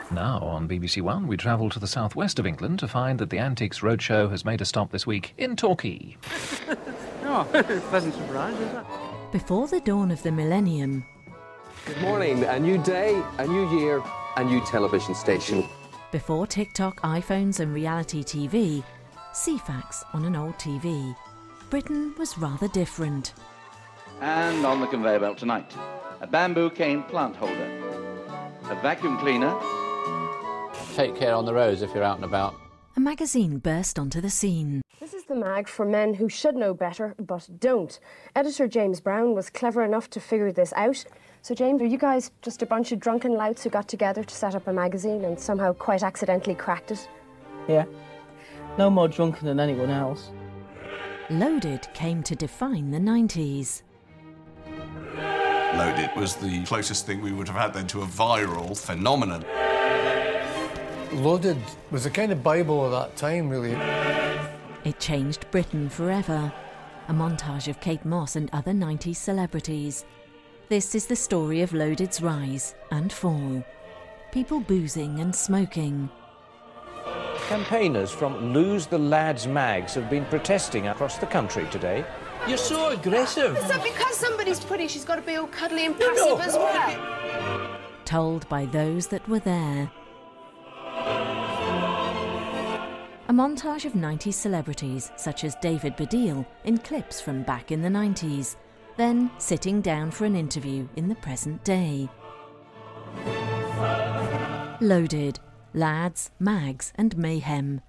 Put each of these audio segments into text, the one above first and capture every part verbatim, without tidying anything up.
Now on B B C One, we travel to the southwest of England to find that the Antiques Roadshow has made a stop this week in Torquay. Oh, pleasant surprise, isn't it? Before the dawn of the millennium... Good morning. A new day, a new year, a new television station. Before TikTok, iPhones and reality T V, C FAX on an old T V, Britain was rather different. And on the conveyor belt tonight, a bamboo cane plant holder, a vacuum cleaner. Take care on the roads if you're out and about. A magazine burst onto the scene. This is the mag for men who should know better, but don't. Editor James Brown was clever enough to figure this out. So, James, are you guys just a bunch of drunken louts who got together to set up a magazine and somehow quite accidentally cracked it? Yeah. No more drunken than anyone else. Loaded came to define the nineties. Loaded was the closest thing we would have had then to a viral phenomenon. Loaded was a kind of Bible of that time, really. It changed Britain forever. A montage of Kate Moss and other nineties celebrities. This is the story of Loaded's rise and fall. People boozing and smoking. Campaigners from Lose the Lads mags have been protesting across the country today. You're so aggressive. Is that because somebody's pretty, she's got to be all cuddly and passive no. as well? Told by those that were there. A montage of nineties celebrities, such as David Baddiel, in clips from back in the nineties, then sitting down for an interview in the present day. Loaded. Lads, mags and mayhem.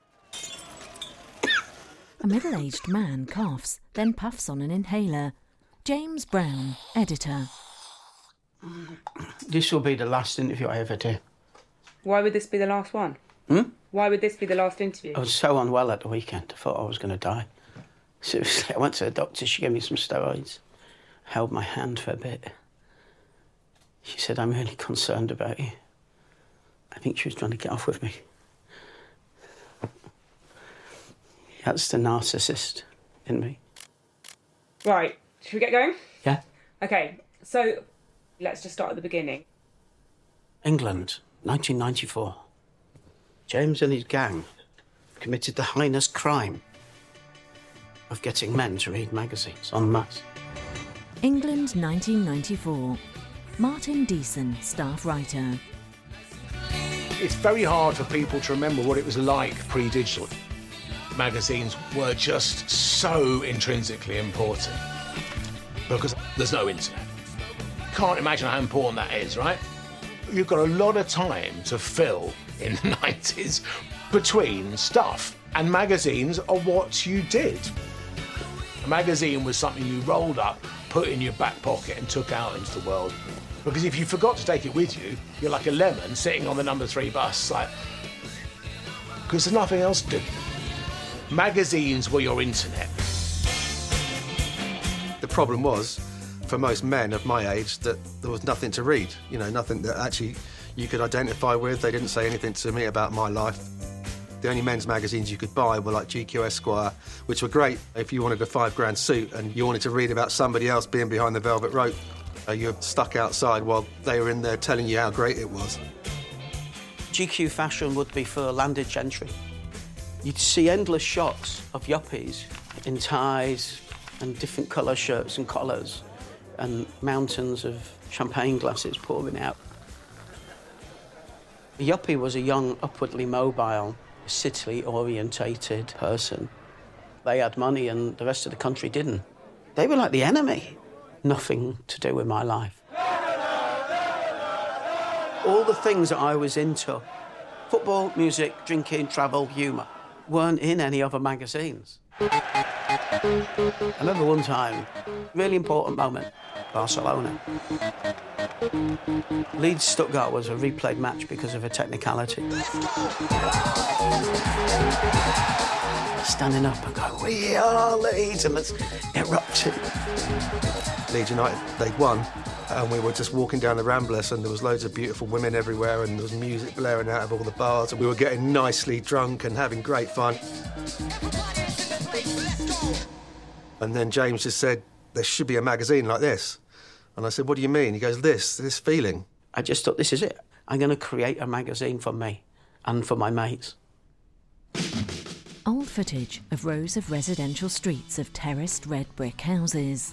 A middle-aged man coughs, then puffs on an inhaler. James Brown, editor. This will be the last interview I ever do. Why would this be the last one? Hmm? Why would this be the last interview? I was so unwell at the weekend, I thought I was going to die. Seriously, I went to the doctor, she gave me some steroids, held my hand for a bit. She said, I'm really concerned about you. I think she was trying to get off with me. That's the narcissist in me. Right, should we get going? Yeah. OK, so let's just start at the beginning. England, nineteen ninety-four. James and his gang committed the heinous crime of getting men to read magazines en masse. England, nineteen ninety-four. Martin Deason, staff writer. It's very hard for people to remember what it was like pre-digital. Magazines were just so intrinsically important because there's no internet. Can't imagine how important that is, right? You've got a lot of time to fill in the nineties between stuff, and magazines are what you did. A magazine was something you rolled up, put in your back pocket and took out into the world. Because if you forgot to take it with you, you're like a lemon sitting on the number three bus, like, because there's nothing else to do. Magazines were your internet. The problem was, for most men of my age, that there was nothing to read, you know, nothing that actually you could identify with. They didn't say anything to me about my life. The only men's magazines you could buy were like G Q Esquire, which were great if you wanted a five grand suit and you wanted to read about somebody else being behind the velvet rope. You're stuck outside while they were in there telling you how great it was. G Q fashion would be for landed gentry. You'd see endless shots of yuppies in ties and different colour shirts and collars and mountains of champagne glasses pouring out. A yuppie was a young, upwardly mobile, city-orientated person. They had money and the rest of the country didn't. They were like the enemy. Nothing to do with my life. All the things that I was into, football, music, drinking, travel, humour, weren't in any other magazines. I remember one time, really important moment, Barcelona. Leeds-Stuttgart was a replayed match because of a technicality. Standing up and going, we are Leeds, and let's erupt it. Leeds United, they'd won, and we were just walking down the Ramblers, and there was loads of beautiful women everywhere, and there was music blaring out of all the bars, and we were getting nicely drunk and having great fun. And then James just said, there should be a magazine like this. And I said, what do you mean? He goes, this, this feeling. I just thought, this is it. I'm going to create a magazine for me and for my mates. Old footage of rows of residential streets of terraced red brick houses.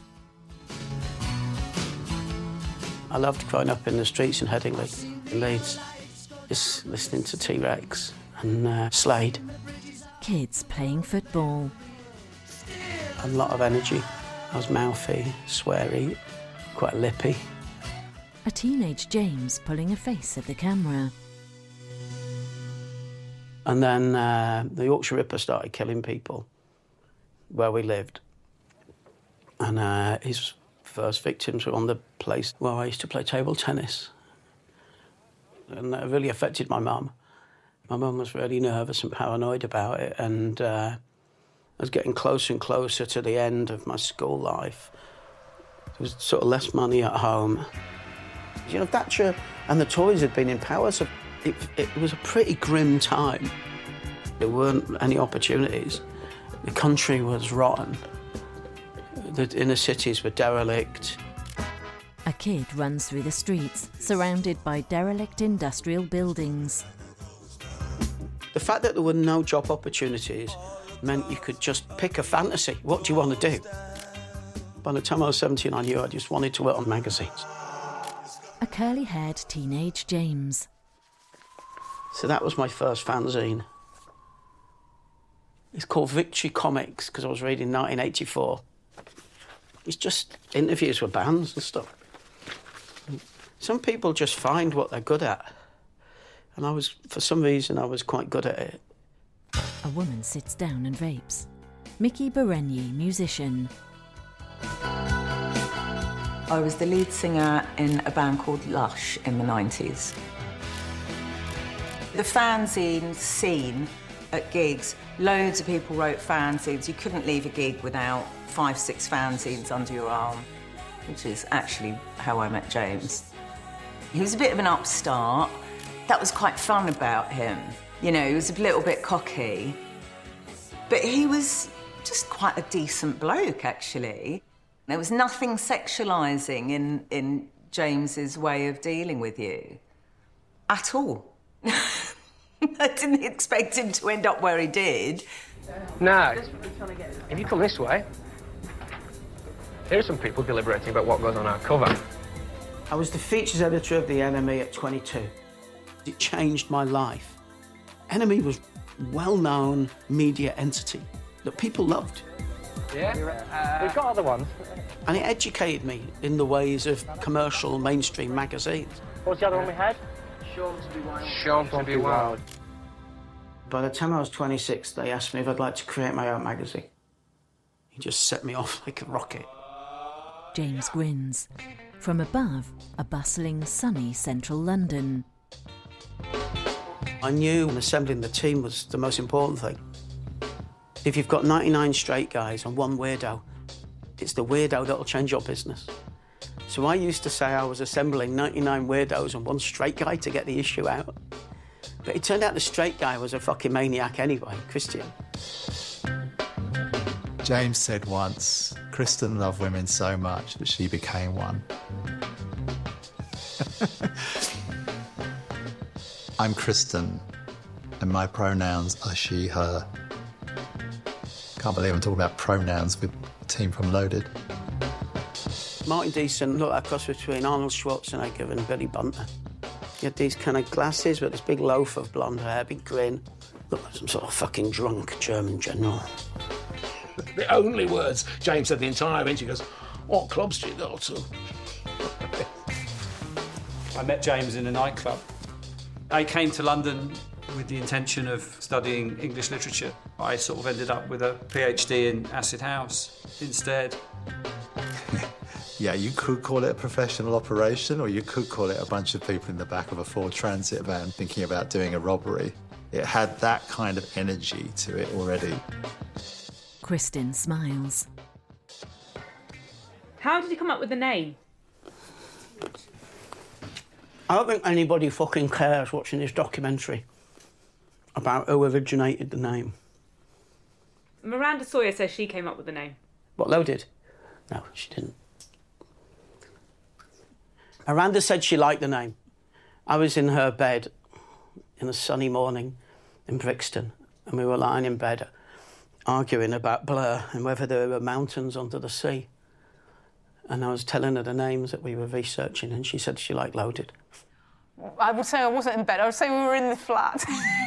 I loved growing up in the streets in Headingley, in Leeds, just listening to T-Rex and uh, Slade. Kids playing football. A lot of energy. I was mouthy, sweary, quite lippy. A teenage James pulling a face at the camera. And then uh, the Yorkshire Ripper started killing people where we lived. And uh, his first victims were on the place where I used to play table tennis. And that really affected my mum. My mum was really nervous and paranoid about it, and uh, I was getting closer and closer to the end of my school life. There was sort of less money at home. You know, Thatcher and the Tories had been in power, so it, it was a pretty grim time. There weren't any opportunities. The country was rotten. The inner cities were derelict. A kid runs through the streets, surrounded by derelict industrial buildings. The fact that there were no job opportunities meant you could just pick a fantasy. What do you want to do? By the time I was seventeen, I knew I just wanted to work on magazines. A curly-haired teenage James. So that was my first fanzine. It's called Victory Comics, because I was reading nineteen eighty-four. It's just interviews with bands and stuff. Some people just find what they're good at. And I was, for some reason, I was quite good at it. A woman sits down and vapes. Mickey Berenyi, musician. I was the lead singer in a band called Lush in the nineties. The fanzine scene at gigs, loads of people wrote fanzines. You couldn't leave a gig without five, six fanzines under your arm, which is actually how I met James. He was a bit of an upstart. That was quite fun about him. You know, he was a little bit cocky, but he was just quite a decent bloke, actually. There was nothing sexualising in, in James's way of dealing with you at all. I didn't expect him to end up where he did. Now, if you come this way, here are some people deliberating about what goes on our cover. I was the features editor of The Enemy at twenty-two. It changed my life. Enemy was a well-known media entity that people loved. Yeah, uh, we've got other ones. And it educated me in the ways of commercial mainstream magazines. What's the other one we had? Sean to be Wild. Sean to be Wild. By the time I was twenty-six, they asked me if I'd like to create my own magazine. He just set me off like a rocket. James grins. From above, a bustling, sunny central London. I knew assembling the team was the most important thing. If you've got ninety-nine straight guys and one weirdo, it's the weirdo that'll change your business. So I used to say I was assembling ninety-nine weirdos and one straight guy to get the issue out. But it turned out the straight guy was a fucking maniac anyway, Christian. James said once, Kristen loved women so much that she became one. I'm Kristen, and my pronouns are she, her. Can't believe I'm talking about pronouns with a team from Loaded. Martin Deason looked like a cross between Arnold Schwarzenegger and Billy Bunter. He had these kind of glasses with this big loaf of blonde hair, big grin. Looked like some sort of fucking drunk German general. The only words James said the entire interview, he goes, what clubs do you go to? I met James in a nightclub. I came to London with the intention of studying English literature. I sort of ended up with a PhD in Acid House instead. Yeah, you could call it a professional operation, or you could call it a bunch of people in the back of a Ford Transit van thinking about doing a robbery. It had that kind of energy to it already. Kristen smiles. How did you come up with the name? I don't think anybody fucking cares watching this documentary about who originated the name. Miranda Sawyer says she came up with the name. What, Loaded? No, she didn't. Miranda said she liked the name, I was in her bed in a sunny morning in Brixton, and we were lying in bed arguing about Blur and whether there were mountains under the sea. And I was telling her the names that we were researching, and she said she liked Loaded. I would say I wasn't in bed. I would say we were in the flat.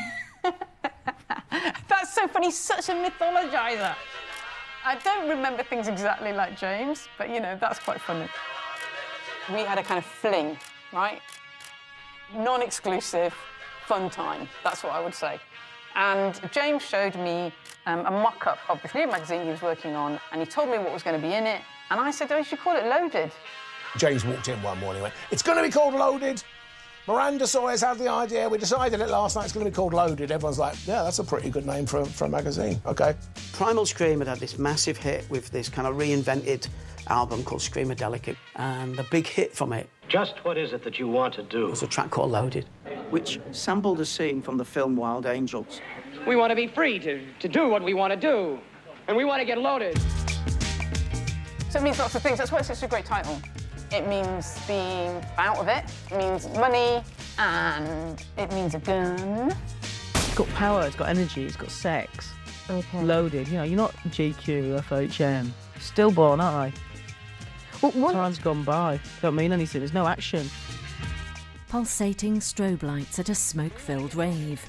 That's so funny. He's such a mythologiser. I don't remember things exactly like James, but, you know, that's quite funny. We had a kind of fling, right? Non-exclusive, fun time. That's what I would say. And James showed me um, a mock-up of the new magazine he was working on, and he told me what was going to be in it, and I said, oh, you should call it Loaded. James walked in one morning and went, it's going to be called Loaded. Miranda Sawyer's had the idea. We decided it last night. It's going to be called Loaded. Everyone's like, yeah, that's a pretty good name for, for a magazine. OK. Primal Scream had had this massive hit with this kind of reinvented album called Screamadelic, and the big hit from it... Just what is it that you want to do? ...was a track called Loaded, which sampled a scene from the film Wild Angels. We want to be free to, to do what we want to do, and we want to get loaded. So it means lots of things. That's why it's such a great title. It means being out of it, it means money, and it means a gun. It's got power, it's got energy, it's got sex. Okay. Loaded, you know, you're not G Q, F H M. Stillborn, aren't I? Well, what... Time's gone by. Don't mean anything, there's no action. Pulsating strobe lights at a smoke-filled rave.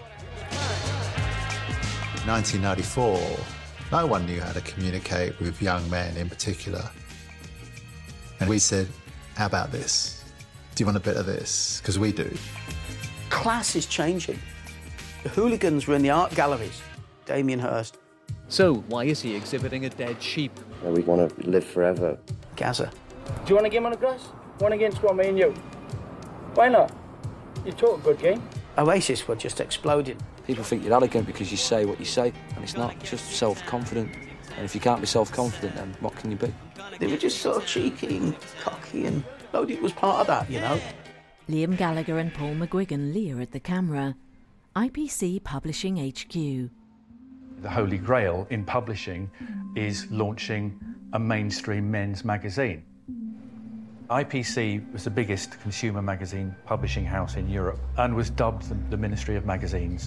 nineteen ninety-four, no one knew how to communicate with young men in particular. And we said, how about this? Do you want a bit of this? Because we do. Class is changing. The hooligans were in the art galleries. Damien Hirst. So, why is he exhibiting a dead sheep? Yeah, we want to live forever. Gaza. Do you want a game on the grass? One against one, me and you. Why not? You talk a good game. Oasis were just exploding. People think you're arrogant because you say what you say, and it's not. It's just self-confident. And if you can't be self-confident, then what can you be? They were just sort of cheeky and cocky, and Loaded was part of that, you know. Liam Gallagher and Paul McGuigan leer at the camera. I P C Publishing H Q. The holy grail in publishing is launching a mainstream men's magazine. I P C was the biggest consumer magazine publishing house in Europe and was dubbed the, the Ministry of Magazines.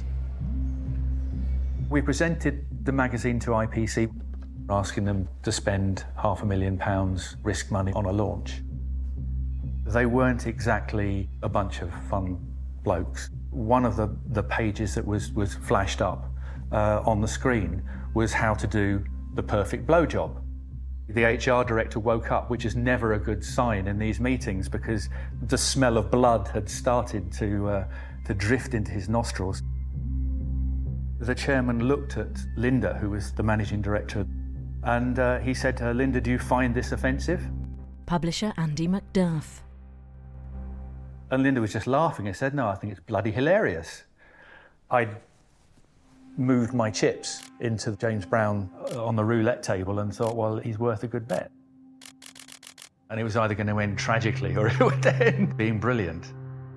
We presented the magazine to I P C, asking them to spend half a million pounds risk money on a launch. They weren't exactly a bunch of fun blokes. One of the, the pages that was, was flashed up uh, on the screen was how to do the perfect blowjob. The H R director woke up, which is never a good sign in these meetings because the smell of blood had started to, uh, to drift into his nostrils. The chairman looked at Linda, who was the managing director, and uh, he said to her, Linda, do you find this offensive? Publisher Andy McDuff. And Linda was just laughing and said, no, I think it's bloody hilarious. I moved my chips into James Brown on the roulette table and thought, well, he's worth a good bet. And it was either going to end tragically or it would end being brilliant.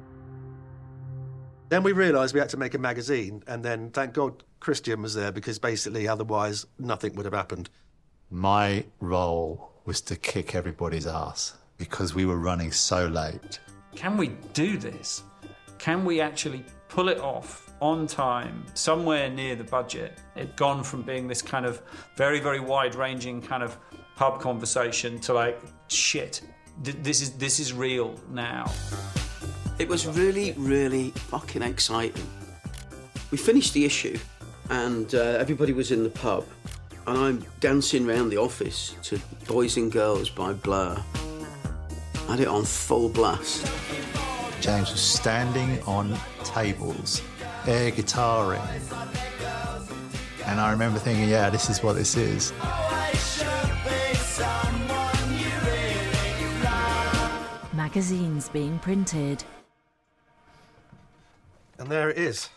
Then we realised we had to make a magazine, and then, thank God, Christian was there, because basically, otherwise, nothing would have happened. My role was to kick everybody's ass, because we were running so late. Can we do this? Can we actually pull it off on time, somewhere near the budget? It'd gone from being this kind of very, very wide-ranging kind of pub conversation to like, shit, th- this is this is real now. It was really, really fucking exciting. We finished the issue, and uh, everybody was in the pub, and I'm dancing around the office to Boys and Girls by Blur. I had it on full blast. James was standing on tables, air guitaring. And I remember thinking, yeah, this is what this is. Magazines being printed. And there it is.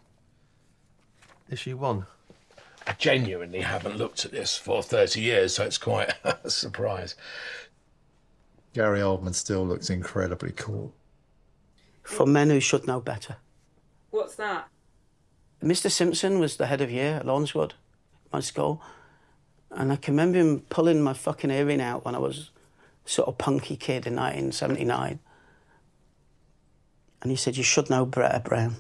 Issue one. I genuinely haven't looked at this for thirty years, so it's quite a surprise. Gary Oldman still looks incredibly cool. For men who should know better. What's that? Mister Simpson was the head of year at Lawnswood, my school, and I can remember him pulling my fucking earring out when I was a sort of punky kid in nineteen seventy-nine. And he said, you should know Bretta Brown.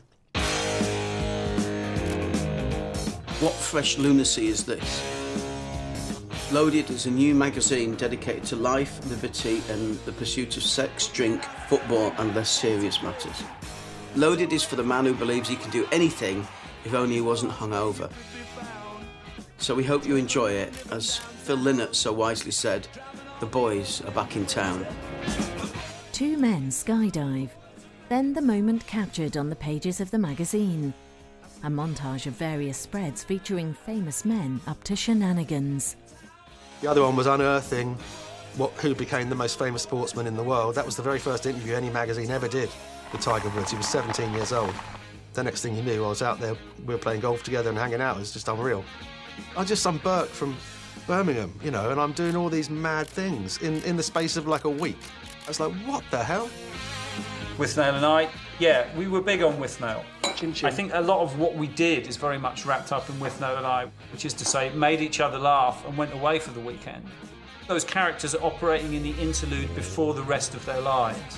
What fresh lunacy is this? Loaded is a new magazine dedicated to life, liberty and the pursuit of sex, drink, football and less serious matters. Loaded is for the man who believes he can do anything if only he wasn't hungover. So we hope you enjoy it. As Phil Lynott so wisely said, the boys are back in town. Two men skydive. Then the moment captured on the pages of the magazine. A montage of various spreads featuring famous men up to shenanigans. The other one was unearthing what, who became the most famous sportsman in the world. That was the very first interview any magazine ever did with Tiger Woods. He was seventeen years old. The next thing you knew, I was out there, we were playing golf together and hanging out. It was just unreal. I'm just some Burke from Birmingham, you know, and I'm doing all these mad things in, in the space of like a week. I was like, what the hell? Withnail and I, yeah, we were big on Withnail. Chin chin. I think a lot of what we did is very much wrapped up in Withnail and I, which is to say, made each other laugh and went away for the weekend. Those characters are operating in the interlude before the rest of their lives.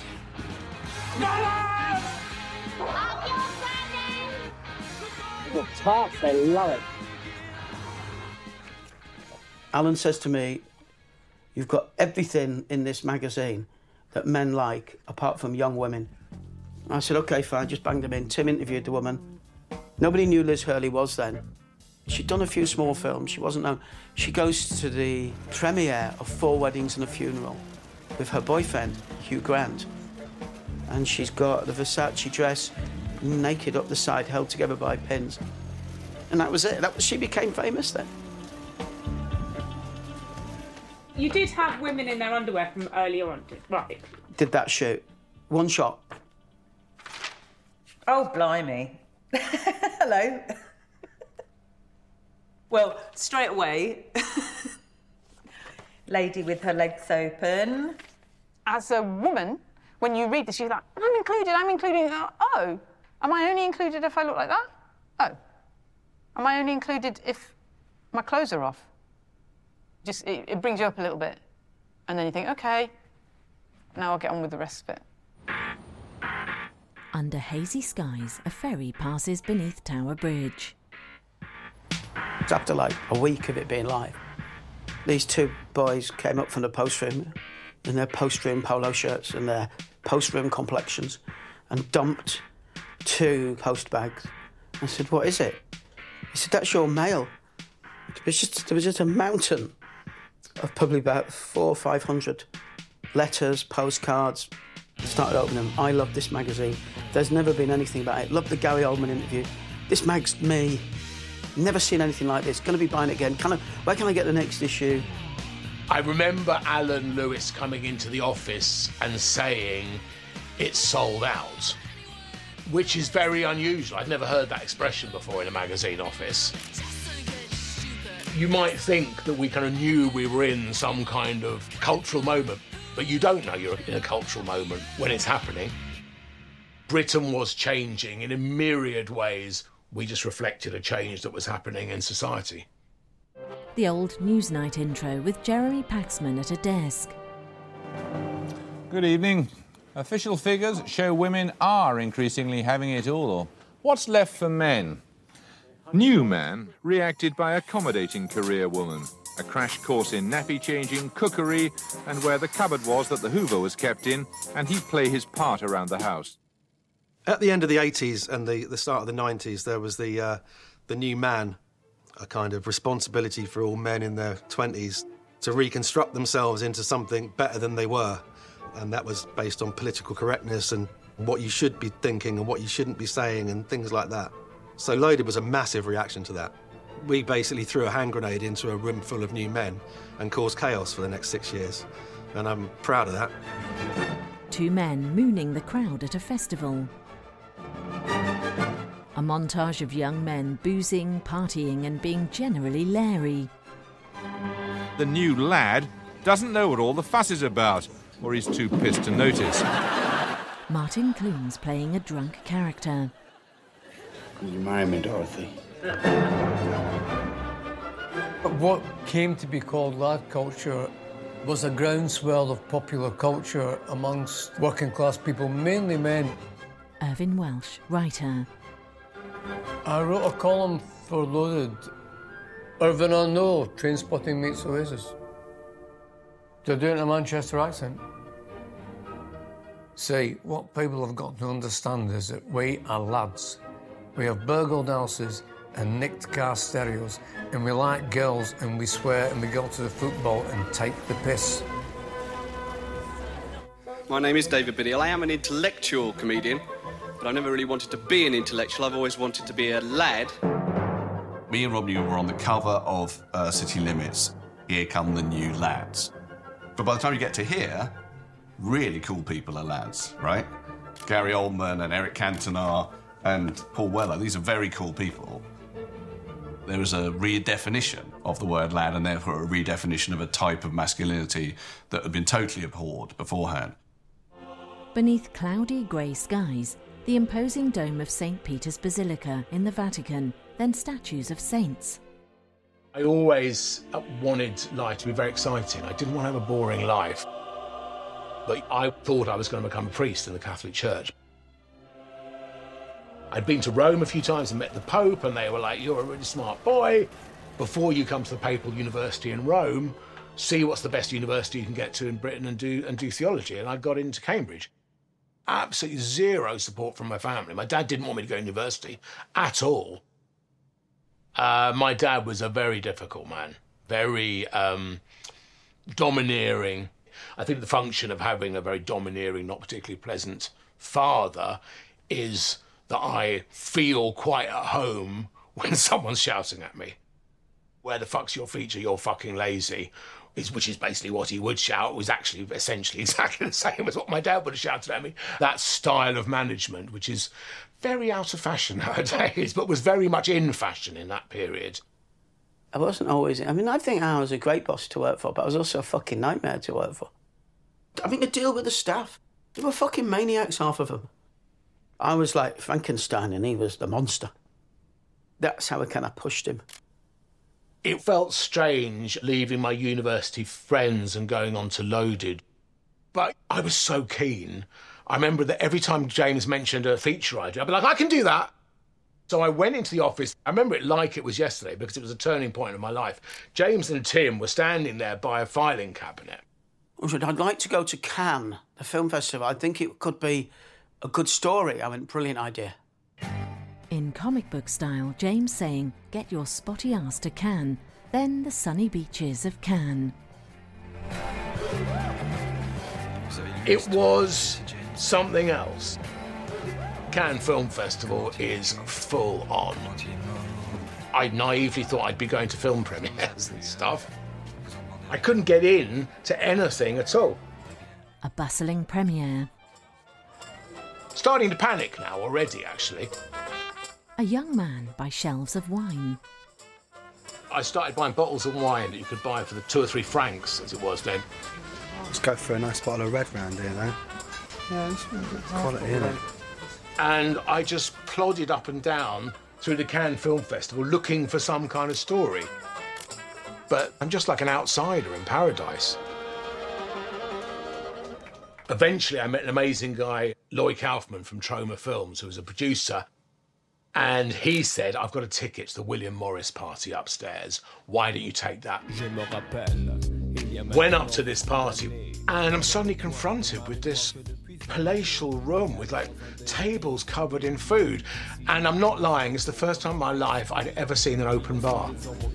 Look, tarts, they love it. Alan says to me, you've got everything in this magazine that men like, apart from young women. I said, OK, fine, just banged them in. Tim interviewed the woman. Nobody knew Liz Hurley was then. She'd done a few small films, she wasn't known. She goes to the premiere of Four Weddings and a Funeral with her boyfriend, Hugh Grant. And she's got the Versace dress, naked up the side, held together by pins. And that was it. That was, she became famous then. You did have women in their underwear from earlier on, right? Did that shoot. One shot. Oh, blimey. Hello. Well, straight away, lady with her legs open. As a woman, when you read this, you're like, I'm included, I'm included. Oh, am I only included if I look like that? Oh. Am I only included if my clothes are off? Just, it, it brings you up a little bit. And then you think, OK, now I'll get on with the rest of it. Under hazy skies, a ferry passes beneath Tower Bridge. It's after like a week of it being live. These two boys came up from the post room in their post room polo shirts and their post room complexions and dumped two host bags. I said, what is it? He said, that's your mail. It was just, there was just a mountain of probably about four or five hundred letters, postcards. I started opening them. I love this magazine. There's never been anything about it. Love the Gary Oldman interview. This mag's me. Never seen anything like this. Gonna be buying it again. Can I, where can I get the next issue? I remember Alan Lewis coming into the office and saying, it's sold out, which is very unusual. I'd never heard that expression before in a magazine office. You might think that we kind of knew we were in some kind of cultural moment, but you don't know you're in a cultural moment when it's happening. Britain was changing in a myriad ways. We just reflected a change that was happening in society. The old Newsnight intro with Jeremy Paxman at a desk. Good evening. Official figures show women are increasingly having it all. What's left for men? New Man reacted by accommodating career woman. A crash course in nappy changing, cookery, and where the cupboard was that the Hoover was kept in, and he'd play his part around the house. At the end of the eighties and the, the start of the nineties, there was the, uh, the New Man, a kind of responsibility for all men in their twenties to reconstruct themselves into something better than they were. And that was based on political correctness and what you should be thinking and what you shouldn't be saying and things like that. So Loaded was a massive reaction to that. We basically threw a hand grenade into a room full of new men and caused chaos for the next six years. And I'm proud of that. Two men mooning the crowd at a festival. A montage of young men boozing, partying and being generally leery. The new lad doesn't know what all the fuss is about, or he's too pissed to notice. Martin Clunes playing a drunk character. Will you marry me, Dorothy? What came to be called lad culture was a groundswell of popular culture amongst working class people, mainly men. Irvine Welsh, writer. I wrote a column for Loaded. Irvine on No, Train Spotting meets Oasis. They're doing a Manchester accent. See, what people have got to understand is that we are lads. We have burgled houses and nicked car stereos, and we like girls, and we swear, and we go to the football and take the piss. My name is David Biddle. I am an intellectual comedian, but I've never really wanted to be an intellectual. I've always wanted to be a lad. Me and Rob Newell were on the cover of uh, City Limits, Here Come the New Lads. But by the time you get to here, really cool people are lads, right? Gary Oldman and Eric Cantona and Paul Weller, these are very cool people. There was a redefinition of the word lad and therefore a redefinition of a type of masculinity that had been totally abhorred beforehand. Beneath cloudy grey skies, the imposing dome of Saint Peter's Basilica in the Vatican, then statues of saints. I always wanted life to be very exciting. I didn't want to have a boring life. But I thought I was going to become a priest in the Catholic Church. I'd been to Rome a few times and met the Pope, and they were like, you're a really smart boy. Before you come to the Papal University in Rome, see what's the best university you can get to in Britain and do, and do theology. And I got into Cambridge. Absolutely zero support from my family. My dad didn't want me to go to university at all. Uh, my dad was a very difficult man, very um, domineering. I think the function of having a very domineering, not particularly pleasant father is that I feel quite at home when someone's shouting at me. Where the fuck's your feature, you're fucking lazy, is, which is basically what he would shout, was actually essentially exactly the same as what my dad would have shouted at me. That style of management, which is very out of fashion nowadays, but was very much in fashion in that period. I wasn't always... I mean, I think I was a great boss to work for, but I was also a fucking nightmare to work for. I mean, to deal with the staff, they were fucking maniacs, half of them. I was like Frankenstein and he was the monster. That's how I kind of pushed him. It felt strange leaving my university friends and going on to Loaded. But I was so keen. I remember that every time James mentioned a feature idea, I'd be like, I can do that. So I went into the office. I remember it like it was yesterday because it was a turning point in my life. James and Tim were standing there by a filing cabinet. I said, I'd like to go to Cannes, the film festival. I think it could be a good story. I went, brilliant idea. In comic book style, James saying, get your spotty ass to Cannes, then the sunny beaches of Cannes. It was something else. Cannes Film Festival is full on. I naively thought I'd be going to film premieres and stuff. I couldn't get in to anything at all. A bustling premiere. Starting to panic now already, actually. A young man by shelves of wine. I started buying bottles of wine that you could buy for the two or three francs, as it was then. Let's go for a nice bottle of red round here, though. Yeah, it's quality, isn't it? And I just plodded up and down through the Cannes Film Festival looking for some kind of story. But I'm just like an outsider in paradise. Eventually, I met an amazing guy, Lloyd Kaufman from Troma Films, who was a producer. And he said, I've got a ticket to the William Morris party upstairs. Why don't you take that? Went up to this party, and I'm suddenly confronted with this palatial room with, like, tables covered in food. And I'm not lying, it's the first time in my life I'd ever seen an open bar.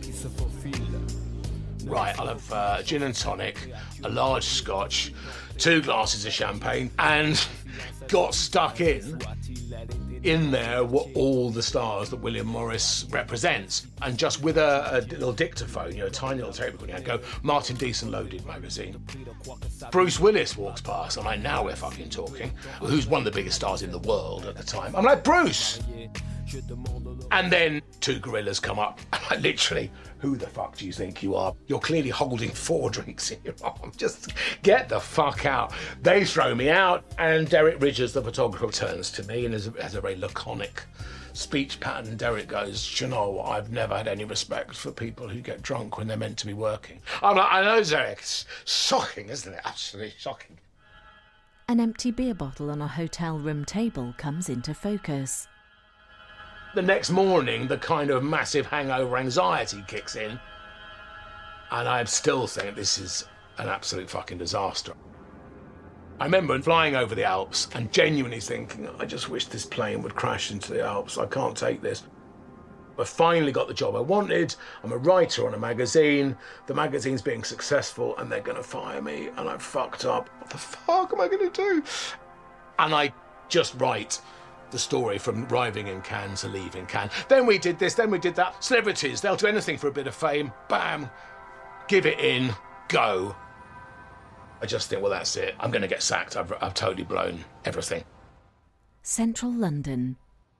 Right, I'll have uh, gin and tonic, a large scotch, two glasses of champagne, and got stuck in. In there were all the stars that William Morris represents. And just with a, a little dictaphone, you know, a tiny little tape recorder, I'd go, Martin Deason Loaded magazine. Bruce Willis walks past. I'm like, now we're fucking talking. Who's one of the biggest stars in the world at the time? I'm like, Bruce! And then two gorillas come up. I'm like, literally, who the fuck do you think you are? You're clearly holding four drinks in your arm. Just get the fuck out. They throw me out, and Derek Ridgers, the photographer, turns to me and has a, has a very laconic speech pattern. Derek goes, you know, I've never had any respect for people who get drunk when they're meant to be working. I'm like, I know, Derek. It's shocking, isn't it? Absolutely shocking. An empty beer bottle on a hotel room table comes into focus. The next morning, the kind of massive hangover anxiety kicks in, and I still think this is an absolute fucking disaster. I remember flying over the Alps and genuinely thinking, I just wish this plane would crash into the Alps. I can't take this. I finally got the job I wanted. I'm a writer on a magazine. The magazine's being successful and they're going to fire me, and I've fucked up. What the fuck am I going to do? And I just write the story from arriving in Cannes to leaving Cannes. Then we did this, then we did that. Celebrities, they'll do anything for a bit of fame. Bam, give it in, go. I just think, well, that's it. I'm going to get sacked. I've, I've totally blown everything. Central London.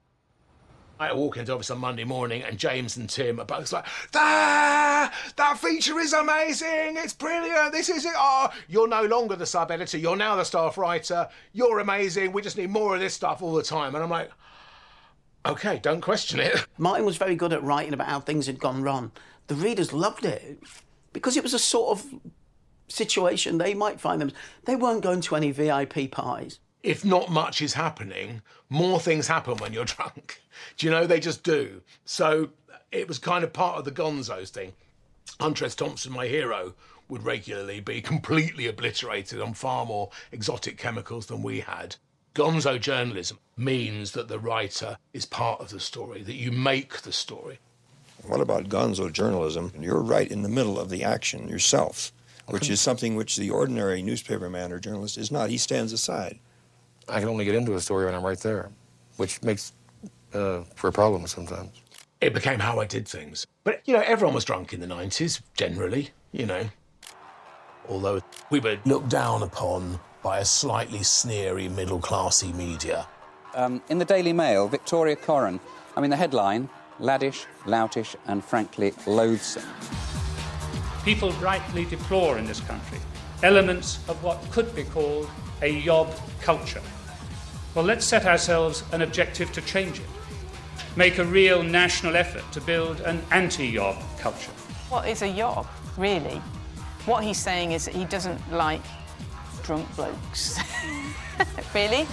I walk into office on Monday morning and James and Tim are both like, that, that feature is amazing, it's brilliant, this is it. Oh, you're no longer the sub-editor, you're now the staff writer, you're amazing, we just need more of this stuff all the time. And I'm like, OK, don't question it. Martin was very good at writing about how things had gone wrong. The readers loved it because it was a sort of situation they might find them. They weren't going to any V I P parties. If not much is happening, more things happen when you're drunk. Do you know? They just do. So it was kind of part of the Gonzos thing. Huntress Thompson, my hero, would regularly be completely obliterated on far more exotic chemicals than we had. Gonzo journalism means that the writer is part of the story, that you make the story. What about gonzo journalism? You're right in the middle of the action yourself, which is something which the ordinary newspaperman or journalist is not. He stands aside. I can only get into a story when I'm right there, which makes uh, for a problem sometimes. It became how I did things. But, you know, everyone was drunk in the nineties, generally, you know. Although we were looked down upon by a slightly sneery, middle-classy media. Um, in the Daily Mail, Victoria Corrin, I mean, the headline, laddish, loutish and frankly loathsome. People rightly deplore in this country elements of what could be called a yob culture. Well, let's set ourselves an objective to change it. Make a real national effort to build an anti-yob culture. What is a yob, really? What he's saying is that he doesn't like drunk blokes. Really?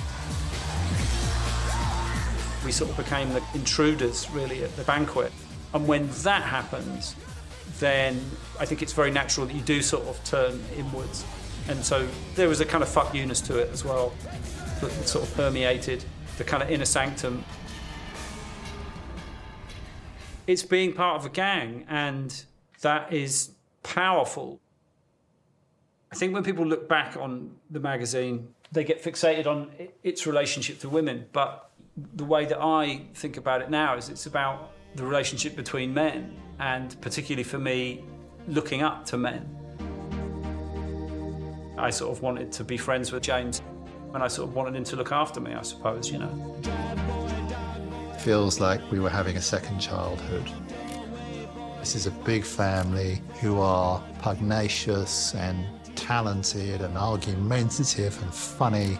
We sort of became the intruders, really, at the banquet. And when that happens, then I think it's very natural that you do sort of turn inwards. And so there was a kind of fuck you-ness to it as well that sort of permeated the kind of inner sanctum. It's being part of a gang, and that is powerful. I think when people look back on the magazine, they get fixated on its relationship to women, but the way that I think about it now is it's about the relationship between men, and particularly for me, looking up to men. I sort of wanted to be friends with James, and I sort of wanted him to look after me, I suppose, you know. Feels like we were having a second childhood. This is a big family who are pugnacious and talented and argumentative and funny.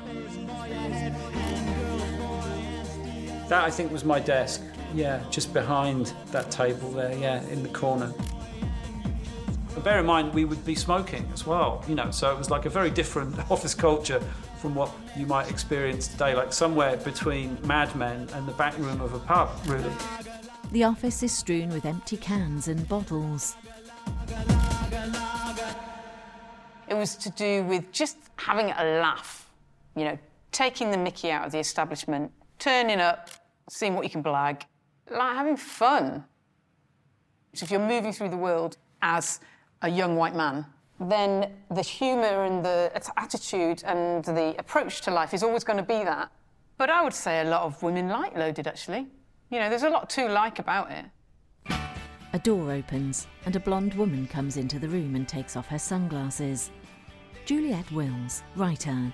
That, I think, was my desk. Yeah, just behind that table there, yeah, in the corner. But bear in mind, we would be smoking as well, you know, so it was like a very different office culture from what you might experience today, like somewhere between Mad Men and the back room of a pub, really. The office is strewn with empty cans and bottles. It was to do with just having a laugh, you know, taking the mickey out of the establishment, turning up, seeing what you can blag, like having fun. So if you're moving through the world as a young white man, then the humour and the attitude and the approach to life is always going to be that. But I would say a lot of women like Loaded, actually. You know, there's a lot to like about it. A door opens and a blonde woman comes into the room and takes off her sunglasses. Juliette Wills, writer.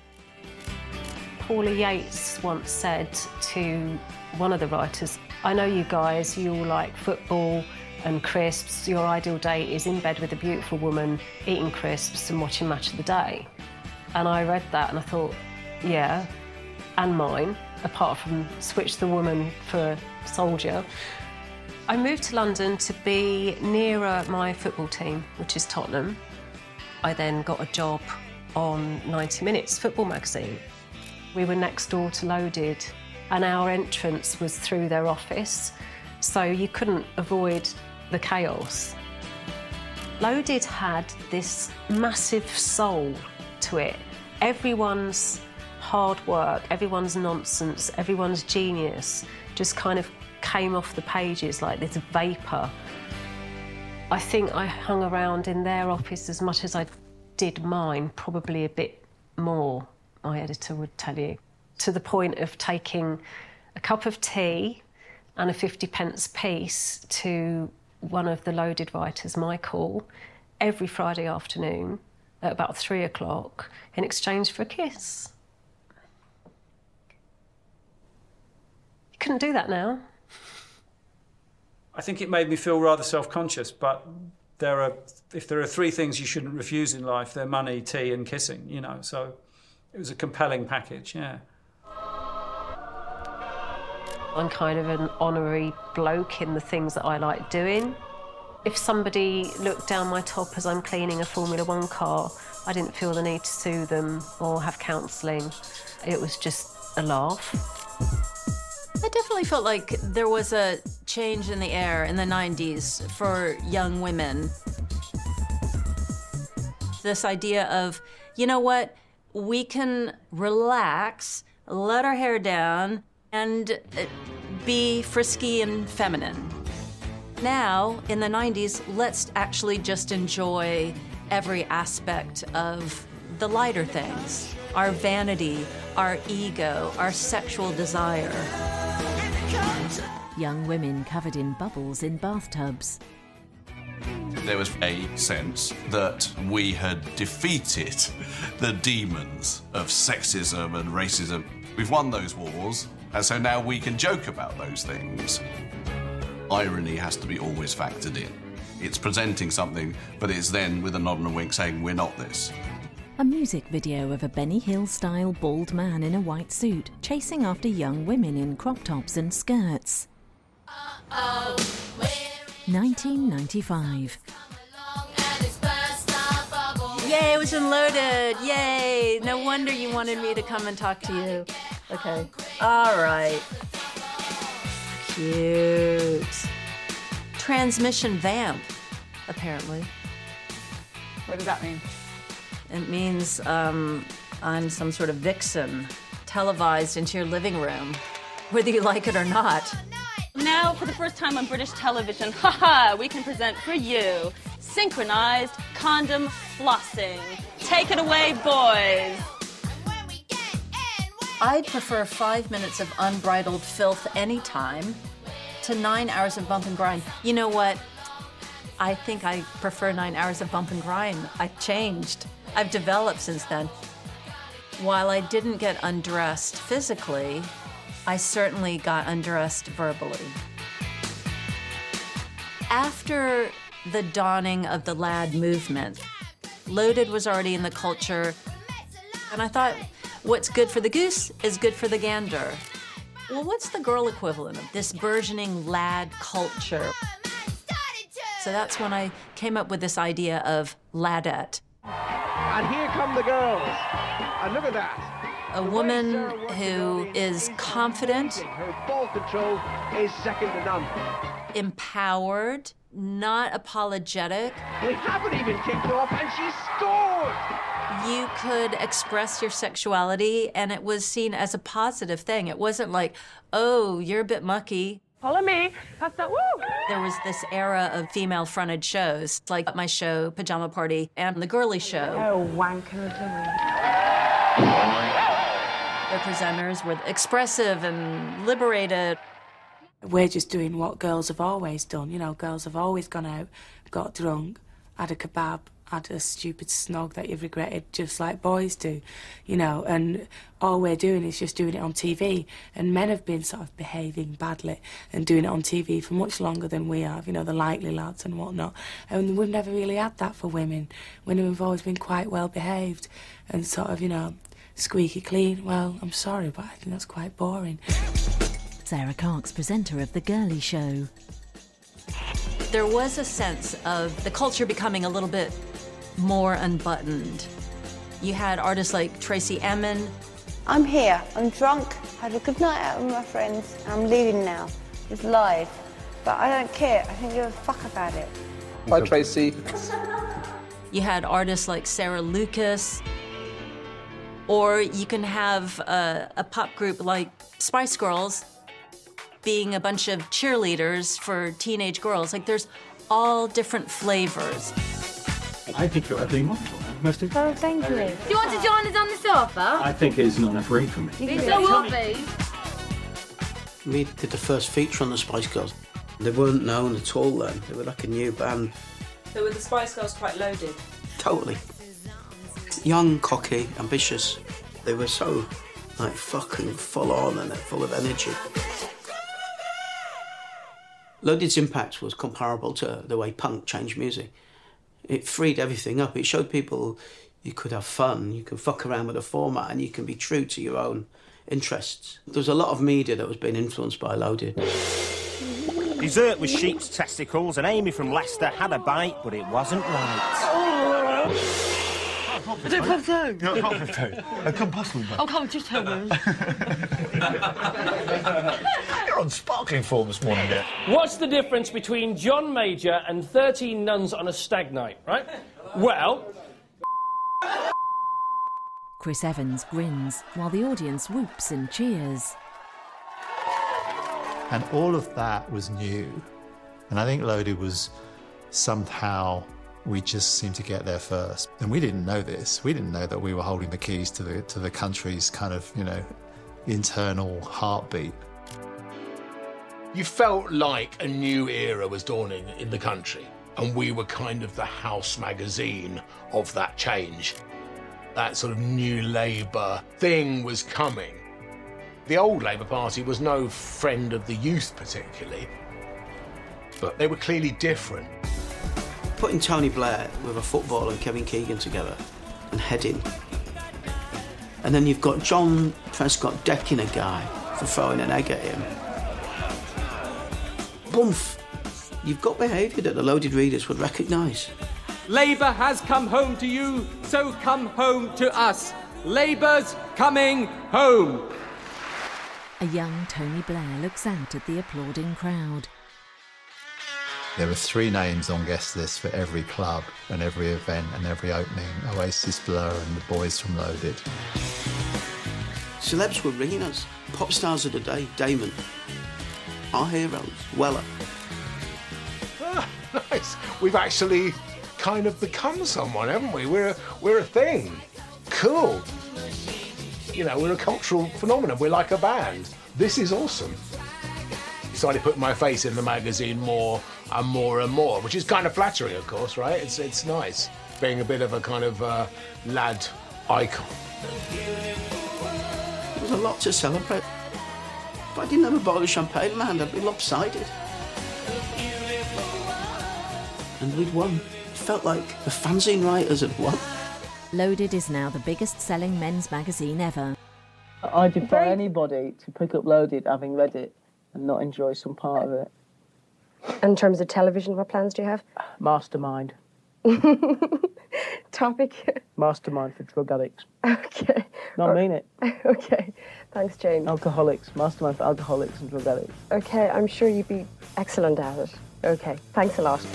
Paula Yates once said to one of the writers, I know you guys, you all like football and crisps. Your ideal date is in bed with a beautiful woman, eating crisps and watching Match of the Day. And I read that and I thought, yeah, and mine, apart from switch the woman for a soldier. I moved to London to be nearer my football team, which is Tottenham. I then got a job on ninety minutes Football magazine. We were next door to Loaded, and our entrance was through their office, so you couldn't avoid the chaos. Loaded had this massive soul to it. Everyone's hard work, everyone's nonsense, everyone's genius just kind of came off the pages like this vapour. I think I hung around in their office as much as I did mine, probably a bit more, my editor would tell you, to the point of taking a cup of tea and a fifty pence piece to one of the Loaded writers, Michael, every Friday afternoon at about three o'clock in exchange for a kiss. You couldn't do that now. I think it made me feel rather self-conscious, but there are, if there are three things you shouldn't refuse in life, they're money, tea and kissing, you know, so it was a compelling package, yeah. I'm kind of an honorary bloke in the things that I like doing. If somebody looked down my top as I'm cleaning a Formula One car, I didn't feel the need to sue them or have counselling. It was just a laugh. I definitely felt like there was a change in the air in the nineties for young women. This idea of, you know what, we can relax, let our hair down, and be frisky and feminine. Now, in the nineties, let's actually just enjoy every aspect of the lighter things. Our vanity, our ego, our sexual desire. Young women covered in bubbles in bathtubs. There was a sense that we had defeated the demons of sexism and racism. We've won those wars, and so now we can joke about those things. Irony has to be always factored in. It's presenting something, but it's then with a nod and a wink saying, we're not this. A music video of a Benny Hill-style bald man in a white suit chasing after young women in crop tops and skirts. nineteen ninety-five. Yay, it was in Loaded. Yay. No wonder you wanted me to come and talk to you. Okay. All right. Cute. Transmission vamp, apparently. What does that mean? It means um, I'm some sort of vixen televised into your living room, whether you like it or not. Now, for the first time on British television, haha, we can present for you synchronized condom flossing. Take it away, boys. I'd prefer five minutes of unbridled filth anytime to nine hours of bump and grind. You know what? I think I prefer nine hours of bump and grind. I've changed. I've developed since then. While I didn't get undressed physically, I certainly got undressed verbally. After the dawning of the lad movement, Loaded was already in the culture, and I thought, what's good for the goose is good for the gander. Well, what's the girl equivalent of this burgeoning lad culture? So that's when I came up with this idea of ladette. And here come the girls. And look at that. A woman who is confident, her ball control is second to none. Empowered, not apologetic. We haven't even kicked off and she scored! You could express your sexuality and it was seen as a positive thing. It wasn't like, oh, you're a bit mucky. Follow me. Pass that. Woo! There was this era of female-fronted shows, like my show, Pajama Party, and The Girly Show. Oh, wanker Their presenters were expressive and liberated. We're just doing what girls have always done. You know, girls have always gone out, got drunk, had a kebab, had a stupid snog that you've regretted, just like boys do, you know, and all we're doing is just doing it on T V. And men have been sort of behaving badly and doing it on T V for much longer than we have, you know, the likely lads and whatnot. And we've never really had that for women. Women have always been quite well behaved and sort of, you know, squeaky clean. Well, I'm sorry, but I think that's quite boring. Sarah Cox, presenter of The Girly Show. There was a sense of the culture becoming a little bit more unbuttoned. You had artists like Tracy Emin. I'm here, I'm drunk, had a good night out with my friends, and I'm leaving now. It's live. But I don't care, I don't give a fuck about it. Bye, Tracy. You had artists like Sarah Lucas. Or you can have a, a pop group like Spice Girls being a bunch of cheerleaders for teenage girls. Like, there's all different flavors. I think you're doing wonderful. Most of Oh, thank you. Do you want to join us on the sofa? I think it's not enough room for me. It so will be. We did the first feature on the Spice Girls. They weren't known at all then. They were like a new band. So were the Spice Girls quite loaded? Totally. Young, cocky, ambitious. They were so, like, fucking full on and full of energy. Loaded's impact was comparable to the way punk changed music. It freed everything up. It showed people you could have fun, you can fuck around with a format, and you can be true to your own interests. There was a lot of media that was being influenced by Loaded. Dessert was sheep's testicles, and Amy from Leicester had a bite, but it wasn't right. I don't have time. No, I can't have time. I can't possibly. Oh, come on, just tell me. You're on sparkling form this morning, dear. What's the difference between John Major and thirteen nuns on a stag night, right? Well... Chris Evans grins while the audience whoops and cheers. And all of that was new. And I think Loaded was somehow, we just seemed to get there first. And we didn't know this. We didn't know that we were holding the keys to the, to the country's kind of, you know, internal heartbeat. You felt like a new era was dawning in the country, and we were kind of the house magazine of that change. That sort of new Labour thing was coming. The old Labour Party was no friend of the youth particularly, but they were clearly different. Putting Tony Blair with a football and Kevin Keegan together and heading. And then you've got John Prescott decking a guy for throwing an egg at him. Boomph! You've got behaviour that the Loaded readers would recognise. Labour has come home to you, so come home to us. Labour's coming home. A young Tony Blair looks out at the applauding crowd. There were three names on guest lists for every club and every event and every opening. Oasis, Blur and the boys from Loaded. Celebs were ringing us. Pop stars of the day, Damon. Our heroes, Weller. Ah, nice. We've actually kind of become someone, haven't we? We're a, we're a thing. Cool. You know, we're a cultural phenomenon. We're like a band. This is awesome. Started putting my face in the magazine more and more and more, which is kind of flattering, of course, right? It's it's nice being a bit of a kind of uh, lad icon. There's a lot to celebrate. If I didn't have a bottle of champagne in my hand, I'd be lopsided. And we'd won. It felt like the fanzine writers had won. Loaded is now the biggest selling men's magazine ever. I defy anybody to pick up Loaded having read it and not enjoy some part of it. In terms of television, what plans do you have? Mastermind. Topic? Mastermind for drug addicts. Okay. No, I mean it. Okay. Thanks, James. Alcoholics. Mastermind for alcoholics and drug addicts. Okay, I'm sure you'd be excellent at it. Okay, thanks a lot.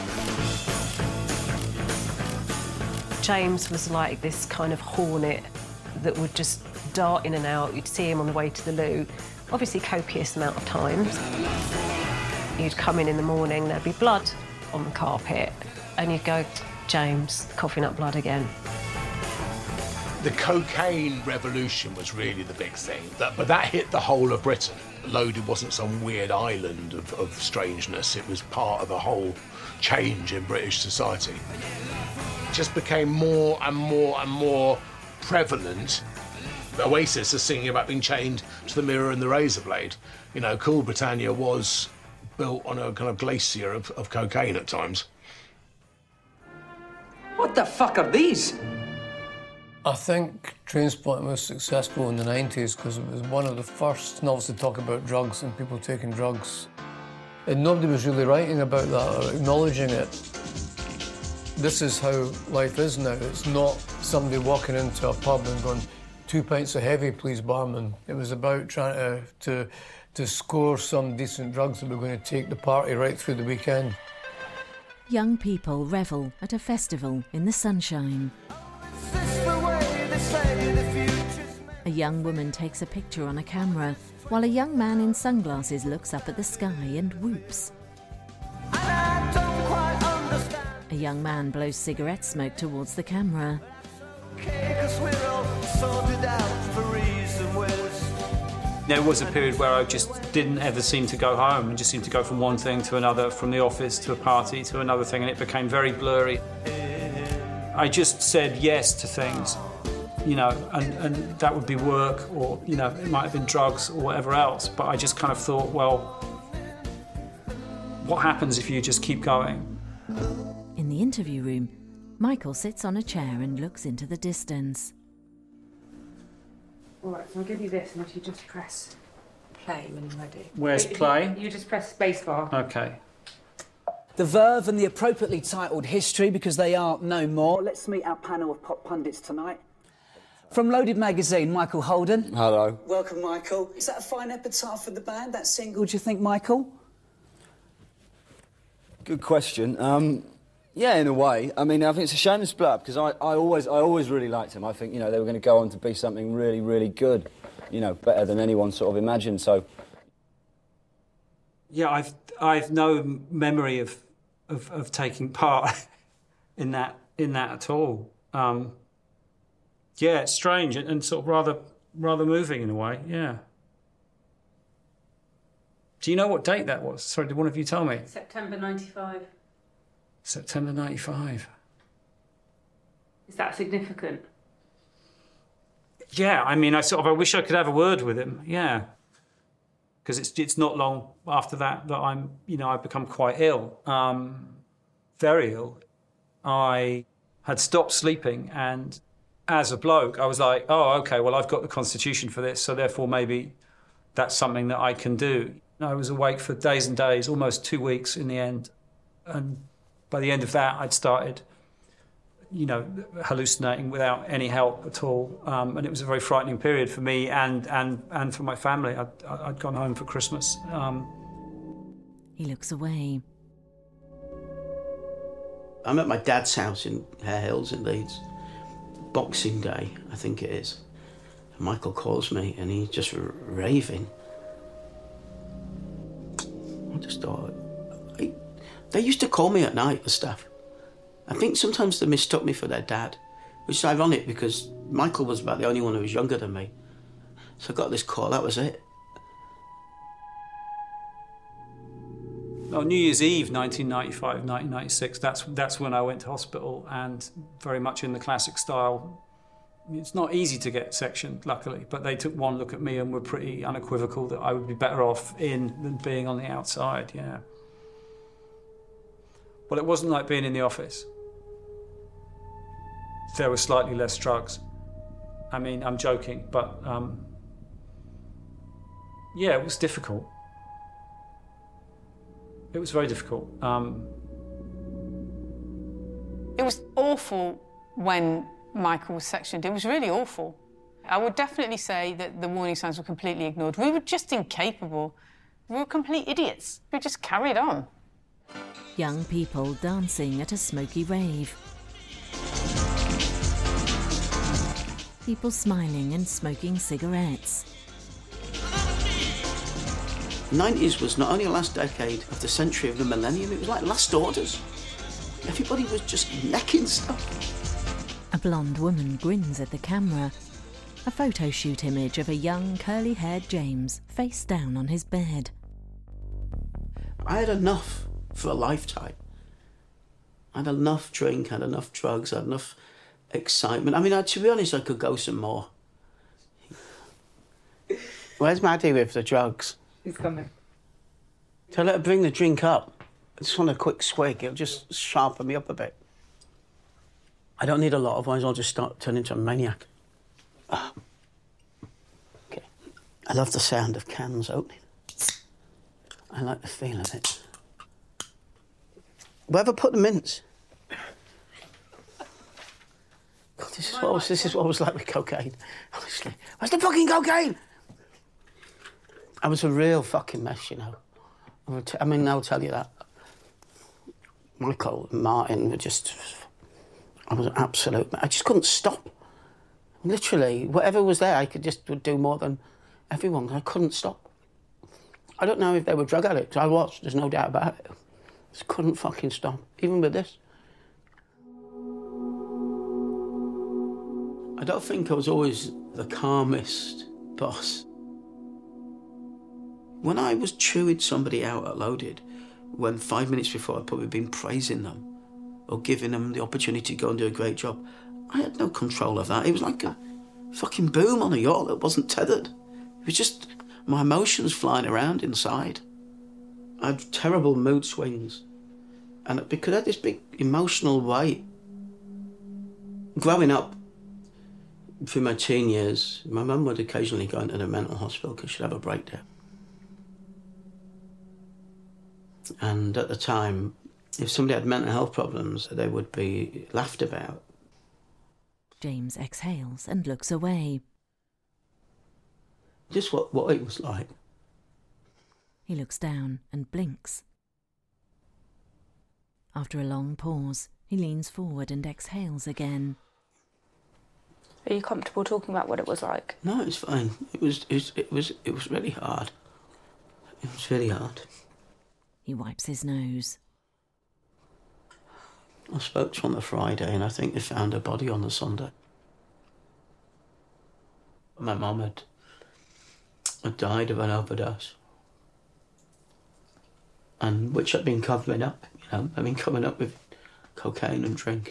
James was like this kind of hornet that would just dart in and out. You'd see him on the way to the loo, obviously copious amount of times. You'd come in in the morning, there'd be blood on the carpet, and you'd go, James, coughing up blood again. The cocaine revolution was really the big thing, that, but that hit the whole of Britain. Loaded wasn't some weird island of, of strangeness, it was part of a whole change in British society. It just became more and more and more prevalent. Oasis is singing about being chained to the mirror and the razor blade. You know, Cool Britannia was built on a kind of glacier of, of cocaine at times. What the fuck are these? I think Trainspotting was successful in the nineties because it was one of the first novels to talk about drugs and people taking drugs. And nobody was really writing about that or acknowledging it. This is how life is now. It's not somebody walking into a pub and going, two pints of heavy, please, barman. It was about trying to, to, to score some decent drugs that were going to take the party right through the weekend. Young people revel at a festival in the sunshine. A young woman takes a picture on a camera, while a young man in sunglasses looks up at the sky and whoops. A young man blows cigarette smoke towards the camera. There was a period where I just didn't ever seem to go home and just seemed to go from one thing to another, from the office to a party to another thing, and it became very blurry. I just said yes to things, you know, and, and that would be work, or, you know, it might have been drugs or whatever else, but I just kind of thought, well, what happens if you just keep going? In the interview room, Michael sits on a chair and looks into the distance. All right, so I'll give you this, and if you just press play when you're ready. Where's You- play? You just press spacebar. Okay. The Verve and the appropriately titled History, because they are no more. Let's meet our panel of pop pundits tonight. From Loaded Magazine, Michael Holden. Hello. Welcome, Michael. Is that a fine epitaph for the band, that single, do you think, Michael? Good question. Um, yeah, in a way. I mean, I think it's a shame to split up, because I, I always, I always really liked them. I think, you know, they were going to go on to be something really, really good. You know, better than anyone sort of imagined. So. Yeah, I've I've no memory of of, of taking part in that in that at all. Um, yeah, it's strange and, and sort of rather rather moving in a way. Yeah. Do you know what date that was? Sorry, did one of you tell me? September ninety-five. September ninety-five. Is that significant? Yeah, I mean, I sort of I wish I could have a word with him. Yeah, because it's it's not long after that that I'm you know I've become quite ill, um, very ill. I had stopped sleeping, and as a bloke, I was like, oh, okay, well, I've got the constitution for this, so therefore maybe that's something that I can do. I was awake for days and days, almost two weeks in the end, and by the end of that, I'd started, you know, hallucinating without any help at all, um, and it was a very frightening period for me and and and for my family. I'd, I'd gone home for Christmas. Um, He looks away. I'm at my dad's house in Hare Hills in Leeds. Boxing Day, I think it is. And Michael calls me and he's just r- raving. I just thought, I, they used to call me at night, the staff. I think sometimes they mistook me for their dad, which is ironic because Michael was about the only one who was younger than me. So I got this call, that was it. On New Year's Eve, nineteen ninety-five, nineteen ninety-six, that's, that's when I went to hospital, and very much in the classic style. It's not easy to get sectioned, luckily, but they took one look at me and were pretty unequivocal that I would be better off in than being on the outside, yeah. Well, it wasn't like being in the office. There were slightly less drugs. I mean, I'm joking, but um, yeah, it was difficult. It was very difficult. Um, It was awful when Michael was sectioned. It was really awful. I would definitely say that the warning signs were completely ignored. We were just incapable. We were complete idiots. We just carried on. Young people dancing at a smoky rave. People smiling and smoking cigarettes. The nineties was not only the last decade of the century of the millennium, it was like last orders. Everybody was just necking stuff. A blonde woman grins at the camera. A photo shoot image of a young curly-haired James face down on his bed. I had enough for a lifetime. I had enough drink, I had enough drugs, I had enough excitement. I mean, I, to be honest, I could go some more. Where's Maddie with the drugs? He's coming. So let her bring the drink up. I just want a quick swig. It'll just sharpen me up a bit. I don't need a lot, otherwise I'll just start turning into a maniac. Ah. Okay. I love the sound of cans opening. I like the feel of it. Wherever put the mints? This is what I was, this is what I was like with cocaine. Honestly, where's the fucking cocaine? I was a real fucking mess, you know. I, would t- I mean, I'll tell you that. Michael and Martin were just... I was an absolute... I just couldn't stop. Literally, whatever was there, I could just would do more than everyone. I couldn't stop. I don't know if they were drug addicts. I was, there's no doubt about it. Just couldn't fucking stop, even with this. I don't think I was always the calmest boss. When I was chewing somebody out at Loaded, when five minutes before I'd probably been praising them or giving them the opportunity to go and do a great job, I had no control of that. It was like a fucking boom on a yacht that wasn't tethered. It was just my emotions flying around inside. I had terrible mood swings. And because I had this big emotional weight. Growing up, through my teen years, my mum would occasionally go into the mental hospital because she'd have a breakdown. And at the time, if somebody had mental health problems, they would be laughed about. James exhales and looks away. Just what, what it was like. He looks down and blinks. After a long pause, he leans forward and exhales again. Are you comfortable talking about what it was like? No, it's fine. It was, it was, it was, it was really hard. It was really hard. He wipes his nose. I spoke to her on the Friday and I think they found her body on the Sunday. My mum had, had died of an overdose. And which I'd been covering up, you know, I'd been coming up with cocaine and drink.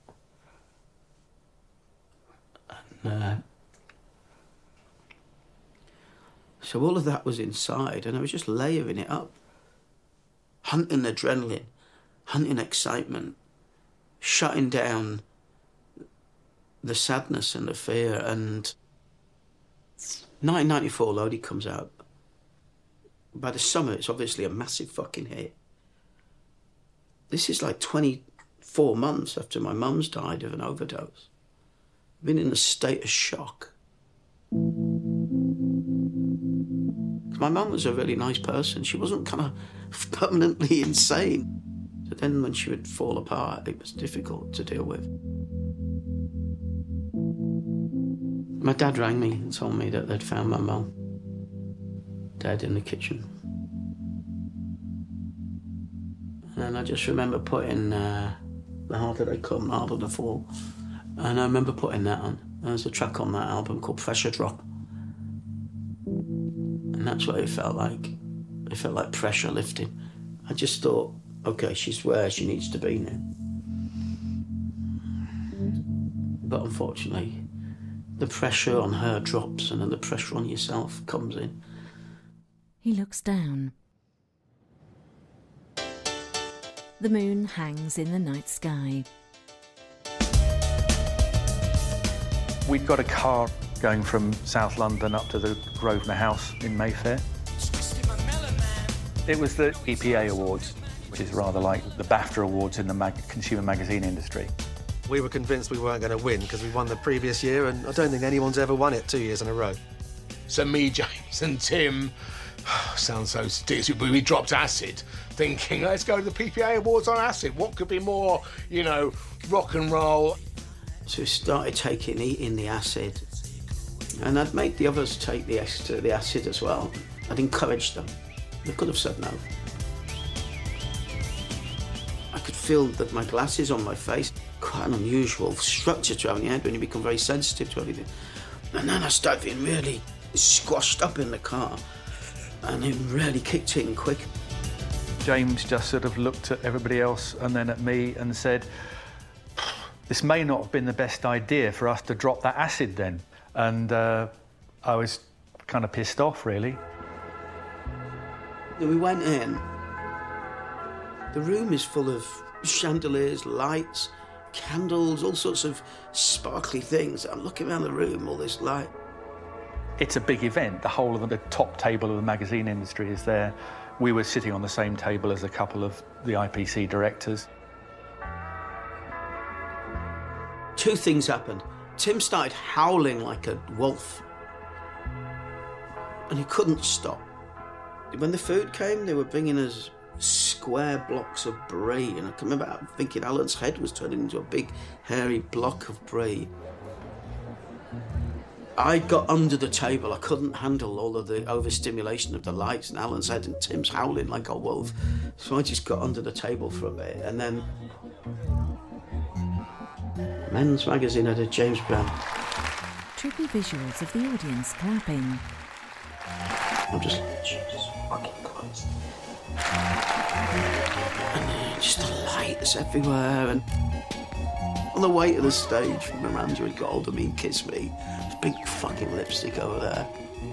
And uh, so all of that was inside and I was just layering it up. Hunting adrenaline, hunting excitement, shutting down the sadness and the fear. And nineteen ninety-four, Loaded comes out. By the summer, it's obviously a massive fucking hit. This is like twenty-four months after my mum's died of an overdose. I've been in a state of shock. My mum was a really nice person. She wasn't kind of permanently insane. But then when she would fall apart, it was difficult to deal with. My dad rang me and told me that they'd found my mum dead in the kitchen. And I just remember putting uh, The Harder They Come, The Harder They Fall. And I remember putting that on. There's a track on that album called Pressure Drop. And that's what it felt like. It felt like pressure lifting. I just thought, okay, she's where she needs to be now. But unfortunately, the pressure on her drops and then the pressure on yourself comes in. He looks down. The moon hangs in the night sky. We'd got a car going from South London up to the Grosvenor House in Mayfair. It was the E P A Awards, which is rather like the BAFTA Awards in the mag consumer magazine industry. We were convinced we weren't going to win because we won the previous year, and I don't think anyone's ever won it two years in a row. So me, James and Tim, sounds so stupid, we dropped acid, thinking, let's go to the P P A Awards on acid. What could be more, you know, rock and roll? So we started taking, eating the acid. And I'd make the others take the, the acid as well. I'd encourage them. They could have said no. I could feel that my glasses on my face, quite an unusual structure to have in your head when you become very sensitive to everything. And then I started feeling really squashed up in the car, and it really kicked in quick. James just sort of looked at everybody else and then at me and said, this may not have been the best idea for us to drop that acid then. And uh, I was kind of pissed off, really. We went in. The room is full of chandeliers, lights, candles, all sorts of sparkly things. I'm looking around the room, all this light. It's a big event. The whole of the top table of the magazine industry is there. We were sitting on the same table as a couple of the I P C directors. Two things happened. Tim started howling like a wolf. And he couldn't stop. When the food came, they were bringing us square blocks of brie, and I can remember thinking Alan's head was turning into a big, hairy block of brie. I got under the table. I couldn't handle all of the overstimulation of the lights and Alan's head and Tim's howling like a wolf. So I just got under the table for a bit, and then Men's Magazine had a James Brown. Trippy visuals of the audience clapping. I'm just like, Jesus fucking Christ. And uh, just the lights everywhere, and on the way to the stage, Miranda had got hold of me and kissed me. Big fucking lipstick over there.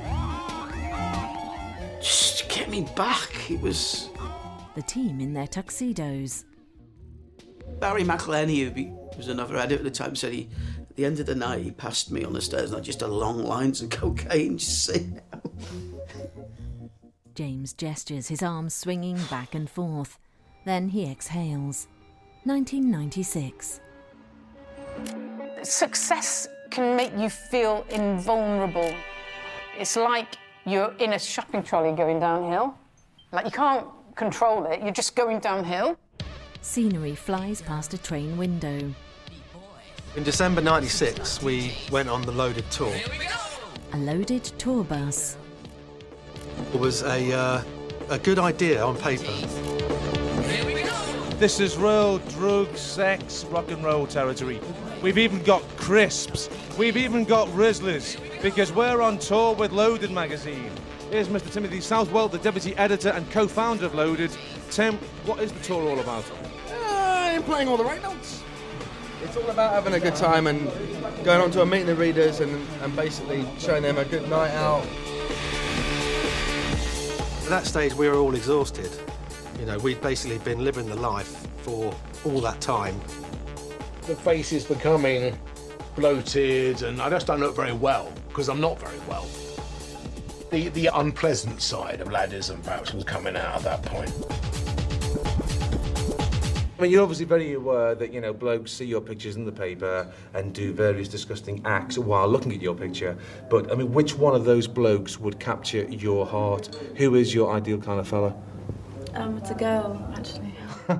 Just to get me back, it was... The team in their tuxedos. Barry McElhenney, who be, was another editor at the time, said he, at the end of the night, he passed me on the stairs and I just had long lines of cocaine just sitting there. James gestures, his arms swinging back and forth. Then he exhales. nineteen ninety-six. Success can make you feel invulnerable. It's like you're in a shopping trolley going downhill. Like, you can't control it, you're just going downhill. Scenery flies past a train window. In December ninety-six, we went on the Loaded tour. A loaded tour bus. It was a, uh, a good idea on paper. This is real drug, sex, rock and roll territory. We've even got crisps. We've even got Rizzlers, because we're on tour with Loaded magazine. Here's Mister Timothy Southwell, the deputy editor and co-founder of Loaded. Tim, what is the tour all about? Uh, I'm playing all the right notes. It's all about having a good time and going on to a meeting the readers and, and basically showing them a good night out. At that stage, we were all exhausted. You know, we'd basically been living the life for all that time. The face is becoming bloated and I just don't look very well, because I'm not very well. The, the unpleasant side of laddism perhaps was coming out at that point. I mean, you're obviously very aware that, you know, blokes see your pictures in the paper and do various disgusting acts while looking at your picture. But, I mean, which one of those blokes would capture your heart? Who is your ideal kind of fella? Um, it's a girl, actually.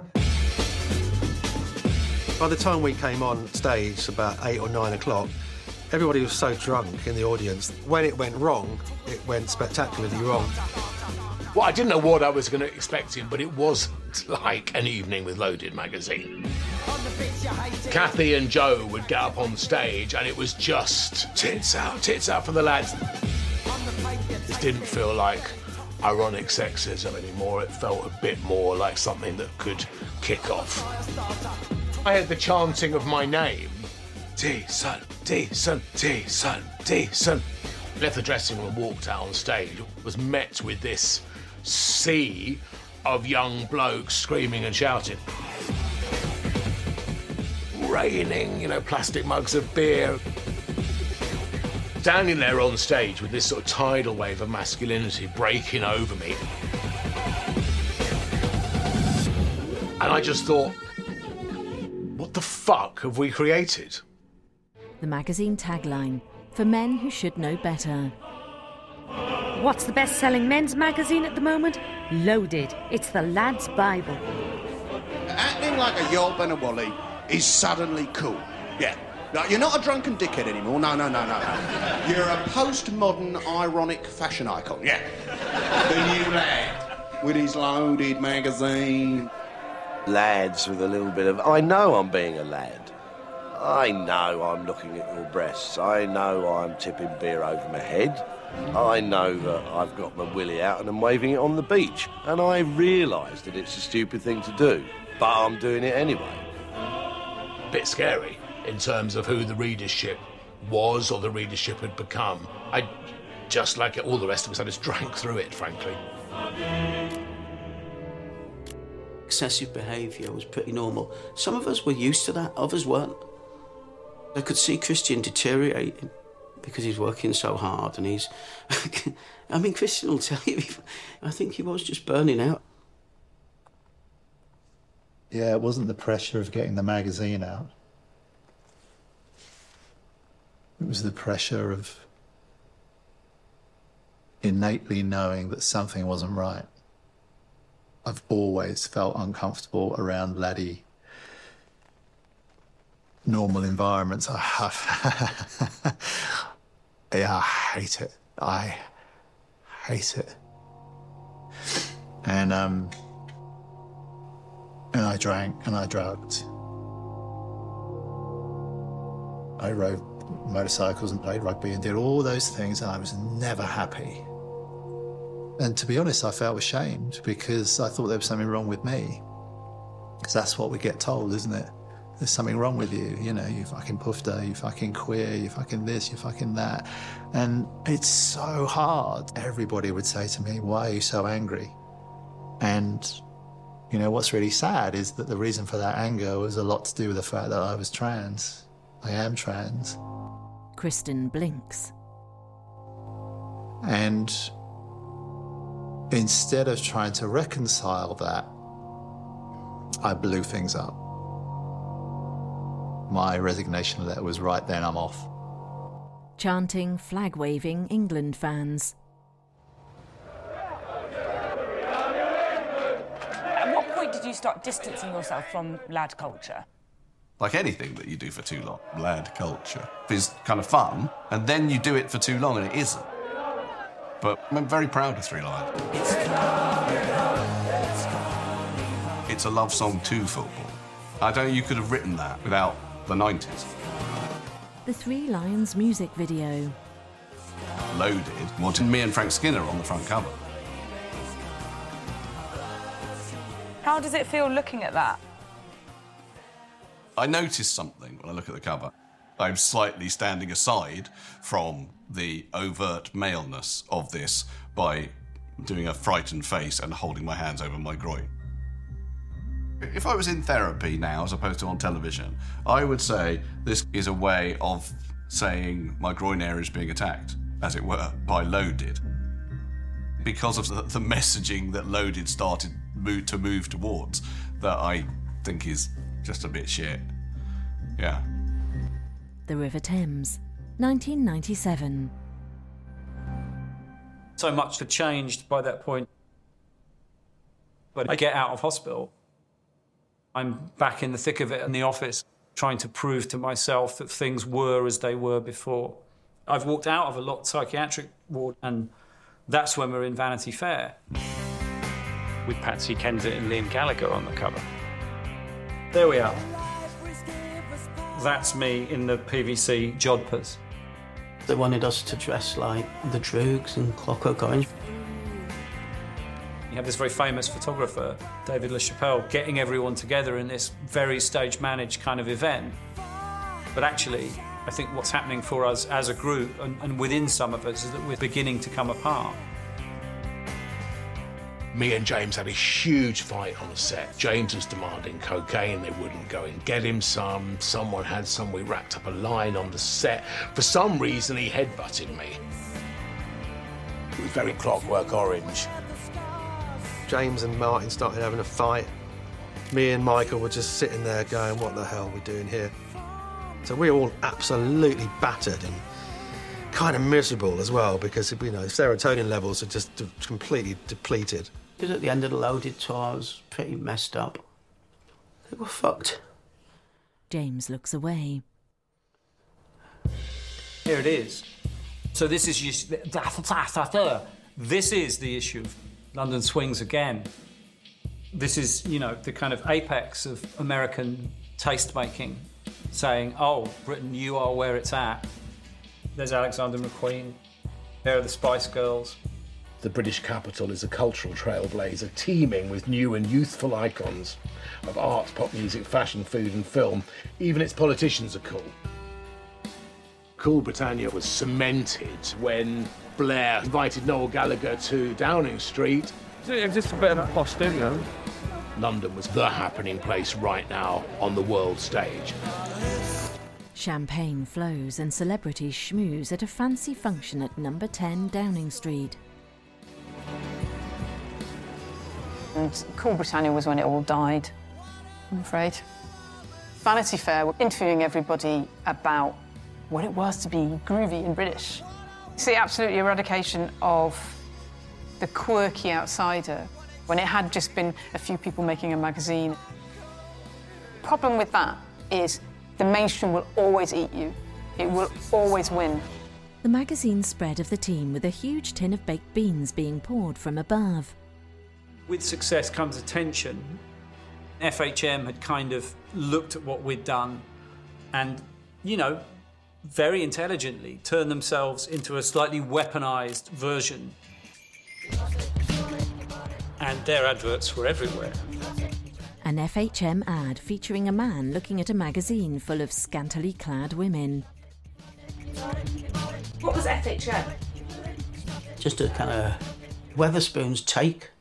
By the time we came on stage, about eight or nine o'clock, everybody was so drunk in the audience. When it went wrong, it went spectacularly wrong. Well, I didn't know what I was going to expect him, but it wasn't like an evening with Loaded magazine. Kathy and Joe would get up on stage and it was just tits out, tits out for the lads. This didn't feel like ironic sexism anymore. It felt a bit more like something that could kick off. I had the chanting of my name. Decent, decent, decent, decent. Left the dressing room and walked out on stage. Was met with this sea of young blokes screaming and shouting. Raining, you know, plastic mugs of beer. Standing there on stage with this sort of tidal wave of masculinity breaking over me. And I just thought, what the fuck have we created? The magazine tagline, for men who should know better. What's the best-selling men's magazine at the moment? Loaded. It's the lad's Bible. Acting like a yelp and a wally is suddenly cool. Yeah. No, you're not a drunken dickhead anymore. No, no, no, no, no. You're a postmodern, ironic fashion icon. Yeah. The new lad with his Loaded magazine. Lads with a little bit of... I know I'm being a lad. I know I'm looking at your breasts. I know I'm tipping beer over my head. I know that I've got my willy out and I'm waving it on the beach. And I realise that it's a stupid thing to do, but I'm doing it anyway. Bit scary in terms of who the readership was or the readership had become. I, just like all the rest of us, I just drank through it, frankly. Excessive behaviour was pretty normal. Some of us were used to that, others weren't. I could see Christian deteriorating because he's working so hard and he's... I mean, Christian will tell you, I think he was just burning out. Yeah, it wasn't the pressure of getting the magazine out. It was the pressure of innately knowing that something wasn't right. I've always felt uncomfortable around laddie, normal environments. I have. Yeah, I hate it. I hate it. And, um, and I drank and I drugged. I rode motorcycles and played rugby and did all those things, and I was never happy. And to be honest, I felt ashamed because I thought there was something wrong with me. Because that's what we get told, isn't it? There's something wrong with you, you know, you fucking poofter, you fucking queer, you fucking this, you fucking that. And it's so hard. Everybody would say to me, why are you so angry? And, you know, what's really sad is that the reason for that anger was a lot to do with the fact that I was trans. I am trans. Kristen blinks. And instead of trying to reconcile that, I blew things up. My resignation letter was right then, I'm off. Chanting, flag-waving England fans. At what point did you start distancing yourself from lad culture? Like anything that you do for too long, lad culture is kind of fun, and then you do it for too long and it isn't. But I'm very proud of Three Lions. It's a love song to football. I don't think you could have written that without the nineties. The Three Lions music video. Loaded wanted me and Frank Skinner on the front cover. How does it feel looking at that? I noticed something when I look at the cover. I'm slightly standing aside from the overt maleness of this by doing a frightened face and holding my hands over my groin. If I was in therapy now, as opposed to on television, I would say this is a way of saying my groin area is being attacked, as it were, by Loaded. Because of the, the messaging that Loaded started move, to move towards, that I think is just a bit shit. Yeah. The River Thames, nineteen ninety-seven. So much had changed by that point. But I get out of hospital. I'm back in the thick of it in the office, trying to prove to myself that things were as they were before. I've walked out of a lot of psychiatric ward, and that's when we're in Vanity Fair. With Patsy Kensit and Liam Gallagher on the cover. There we are. That's me in the P V C jodhpurs. They wanted us to dress like the Droogs and Clockwork Orange. You have this very famous photographer, David LaChapelle, getting everyone together in this very stage-managed kind of event. But actually, I think what's happening for us as a group, and, and within some of us, is that we're beginning to come apart. Me and James had a huge fight on the set. James was demanding cocaine, they wouldn't go and get him some. Someone had some, we wrapped up a line on the set. For some reason, he headbutted me. It was very Clockwork Orange. James and Martin started having a fight. Me and Michael were just sitting there going, what the hell are we doing here? So we were all absolutely battered and kind of miserable as well, because, you know, serotonin levels are just de- completely depleted. Because at the end of the Loaded tour, I was pretty messed up. They were fucked. James looks away. Here it is. So this is you, this is the issue of London Swings again. This is, you know, the kind of apex of American taste-making, saying, oh, Britain, you are where it's at. There's Alexander McQueen. There are the Spice Girls. The British capital is a cultural trailblazer teeming with new and youthful icons of art, pop music, fashion, food and film. Even its politicians are cool. Cool Britannia was cemented when Blair invited Noel Gallagher to Downing Street. It's just a bit of a posh thing, you know. London was the happening place right now on the world stage. Champagne flows and celebrities schmooze at a fancy function at number ten Downing Street. And Cool Britannia was when it all died, I'm afraid. Vanity Fair were interviewing everybody about what it was to be groovy and British. It's the absolute eradication of the quirky outsider when it had just been a few people making a magazine. The problem with that is the mainstream will always eat you. It will always win. The magazine spread of the team with a huge tin of baked beans being poured from above. With success comes attention. F H M had kind of looked at what we'd done and, you know, very intelligently turned themselves into a slightly weaponised version. And their adverts were everywhere. An F H M ad featuring a man looking at a magazine full of scantily clad women. What was F H M? Just a kind of Weatherspoon's take.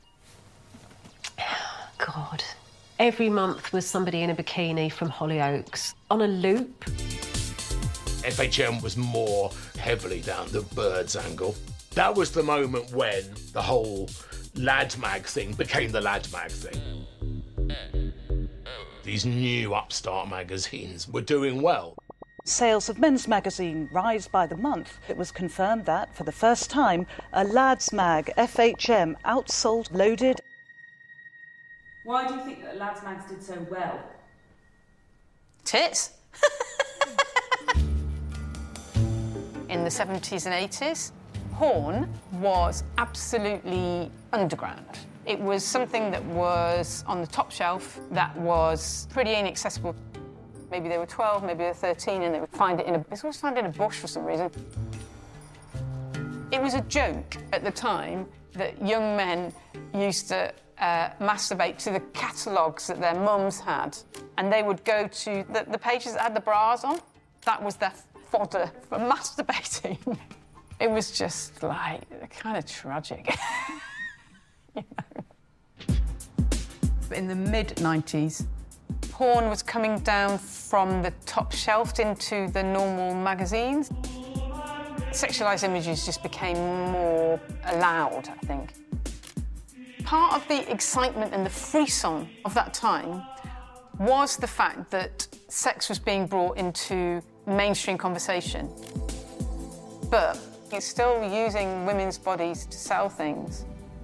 God. Every month was somebody in a bikini from Hollyoaks on a loop. F H M was more heavily down the Birds angle. That was the moment when the whole Lads Mag thing became the Lads Mag thing. These new upstart magazines were doing well. Sales of men's magazine rise by the month. It was confirmed that, for the first time, a Lads Mag F H M outsold Loaded. Why do you think that Lads Mags did so well? Tits. In the seventies and eighties, porn was absolutely underground. It was something that was on the top shelf, that was pretty inaccessible. Maybe they were twelve, maybe they were thirteen, and they would find it in a... They always find it in a bush for some reason. It was a joke at the time that young men used to uh, masturbate to the catalogues that their mums had, and they would go to the, the pages that had the bras on. That was their fodder for masturbating. It was just, like, kind of tragic. You know? In the mid nineties, porn was coming down from the top shelf into the normal magazines. Sexualised images just became more allowed, I think. Part of the excitement and the frisson of that time was the fact that sex was being brought into mainstream conversation. But it's still using women's bodies to sell things.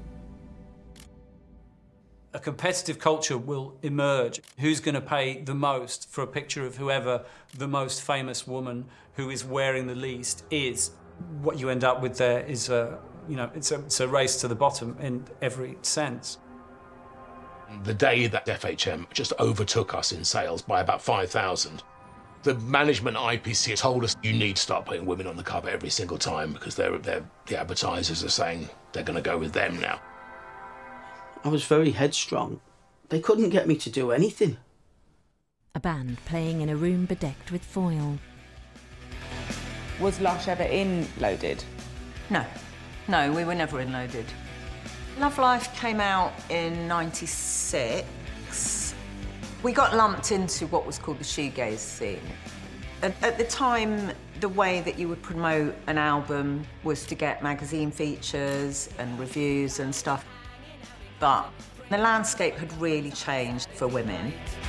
A competitive culture will emerge. Who's going to pay the most for a picture of whoever the most famous woman who is wearing the least is? What you end up with there is a, you know, it's a, it's a race to the bottom in every sense. The day that F H M just overtook us in sales by about five thousand, the management I P C told us you need to start putting women on the cover every single time because they're, they're, the advertisers are saying they're going to go with them now. I was very headstrong. They couldn't get me to do anything. A band playing in a room bedecked with foil. Was Lush ever in Loaded? No. No, we were never in Loaded. Love Life came out in ninety-six. We got lumped into what was called the shoegaze scene. At, at the time, the way that you would promote an album was to get magazine features and reviews and stuff. But the landscape had really changed for women.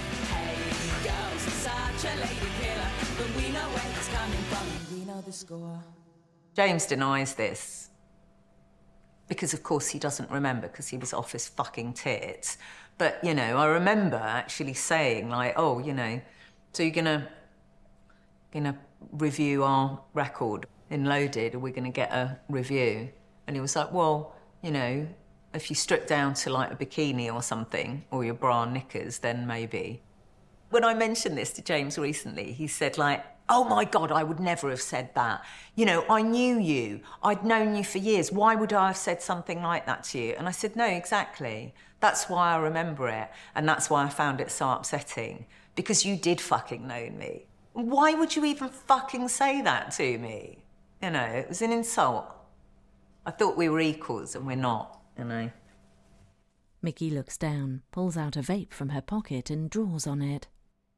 James denies this because, of course, he doesn't remember because he was off his fucking tits. But, you know, I remember actually saying, like, oh, you know, so you're gonna, gonna review our record in Loaded? Are we gonna get a review? And he was like, well, you know, if you strip down to, like, a bikini or something, or your bra and knickers, then maybe. When I mentioned this to James recently, he said, like, oh, my God, I would never have said that. You know, I knew you. I'd known you for years. Why would I have said something like that to you? And I said, no, exactly. That's why I remember it, and that's why I found it so upsetting, because you did fucking know me. Why would you even fucking say that to me? You know, it was an insult. I thought we were equals, and we're not. You know. Mickey looks down, pulls out a vape from her pocket and draws on it.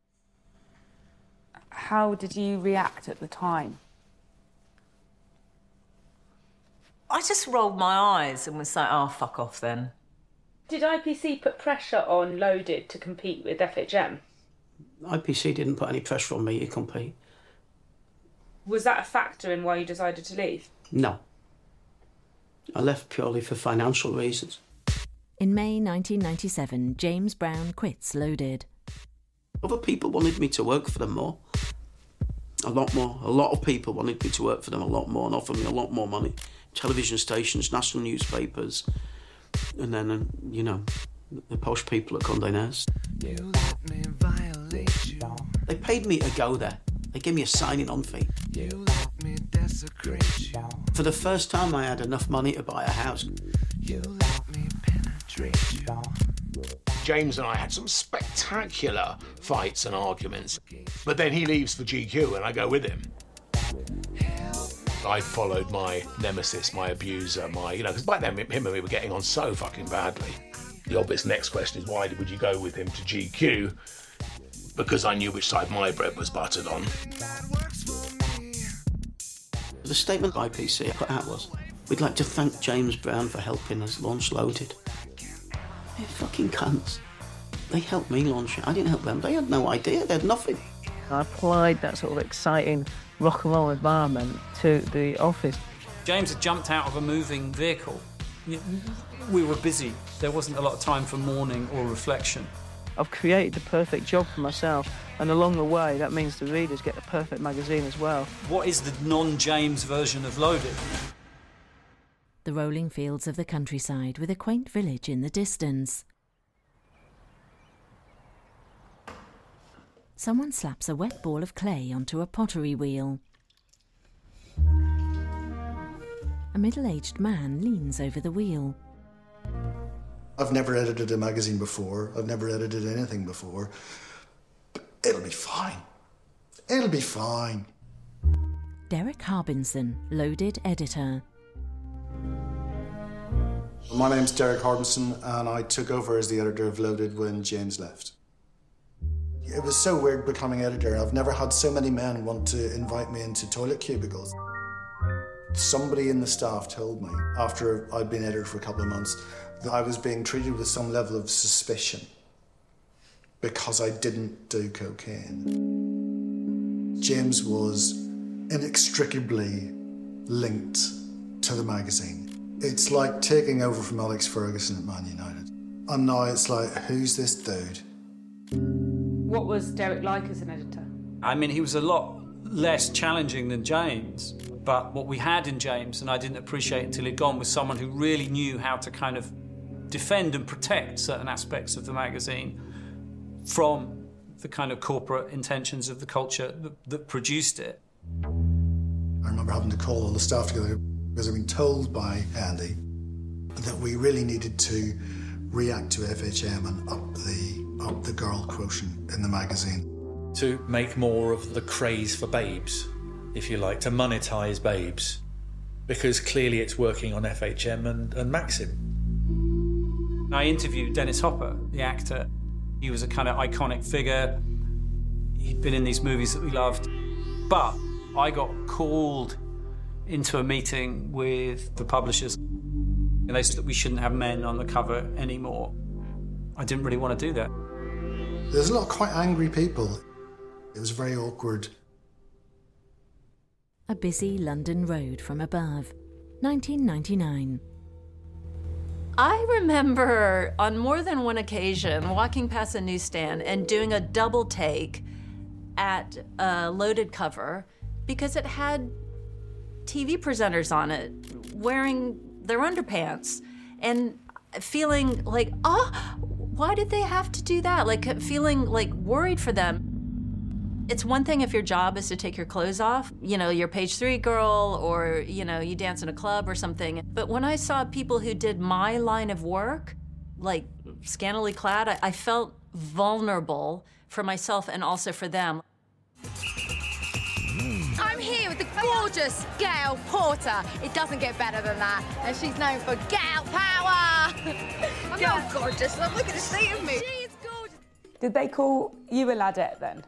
How did you react at the time? I just rolled my eyes and was like, oh, fuck off then. Did I P C put pressure on Loaded to compete with F H M? I P C didn't put any pressure on me to compete. Was that a factor in why you decided to leave? No. I left purely for financial reasons. In May nineteen ninety-seven, James Brown quits Loaded. Other people wanted me to work for them more. A lot more. A lot of people wanted me to work for them a lot more and offer me a lot more money. Television stations, national newspapers, and then, uh, you know, the posh people at Condé Nast. They paid me to go there. They gave me a signing-on fee. For the first time, I had enough money to buy a house. James and I had some spectacular fights and arguments, but then he leaves for G Q and I go with him. I followed my nemesis, my abuser, my, you know, because by then him and me were getting on so fucking badly. The obvious next question is, why would you go with him to G Q? Because I knew which side my bread was buttered on. The statement I P C I put out was, we'd like to thank James Brown for helping us launch Loaded. They're fucking cunts. They helped me launch it. I didn't help them. They had no idea. They had nothing. I applied that sort of exciting rock and roll environment to the office. James had jumped out of a moving vehicle. We were busy. There wasn't a lot of time for mourning or reflection. I've created the perfect job for myself, and along the way, that means the readers get the perfect magazine as well. What is the non-James version of Loaded? The rolling fields of the countryside with a quaint village in the distance. Someone slaps a wet ball of clay onto a pottery wheel. A middle-aged man leans over the wheel. I've never edited a magazine before. I've never edited anything before. But it'll be fine. It'll be fine. Derek Harbinson, Loaded editor. My name's Derek Harbinson, and I took over as the editor of Loaded when James left. It was so weird becoming editor. I've never had so many men want to invite me into toilet cubicles. Somebody in the staff told me, after I'd been editor for a couple of months, that I was being treated with some level of suspicion because I didn't do cocaine. James was inextricably linked to the magazine. It's like taking over from Alex Ferguson at Man United. And now it's like, who's this dude? What was Derek like as an editor? I mean, he was a lot less challenging than James, but what we had in James, and I didn't appreciate until he'd gone, was someone who really knew how to kind of defend and protect certain aspects of the magazine from the kind of corporate intentions of the culture that, that produced it. I remember having to call all the staff together because I'd been told by Andy that we really needed to react to F H M and up the, up the girl quotient in the magazine. To make more of the craze for babes, if you like, to monetise babes, because clearly it's working on F H M and, and Maxim. I interviewed Dennis Hopper, the actor. He was a kind of iconic figure. He'd been in these movies that we loved. But I got called into a meeting with the publishers, and they said that we shouldn't have men on the cover anymore. I didn't really want to do that. There's a lot of quite angry people. It was very awkward. A busy London road from above, nineteen ninety-nine. I remember on more than one occasion walking past a newsstand and doing a double take at a Loaded cover because it had T V presenters on it wearing their underpants and feeling like, oh, why did they have to do that? Like feeling like worried for them. It's one thing if your job is to take your clothes off, you know, you're page three girl, or, you know, you dance in a club or something. But when I saw people who did my line of work, like scantily clad, I, I felt vulnerable for myself and also for them. I'm here with the gorgeous Gail Porter. It doesn't get better than that. And she's known for gal power. I'm not gorgeous. Look at the state of me. She's gorgeous. Did they call you a ladette then?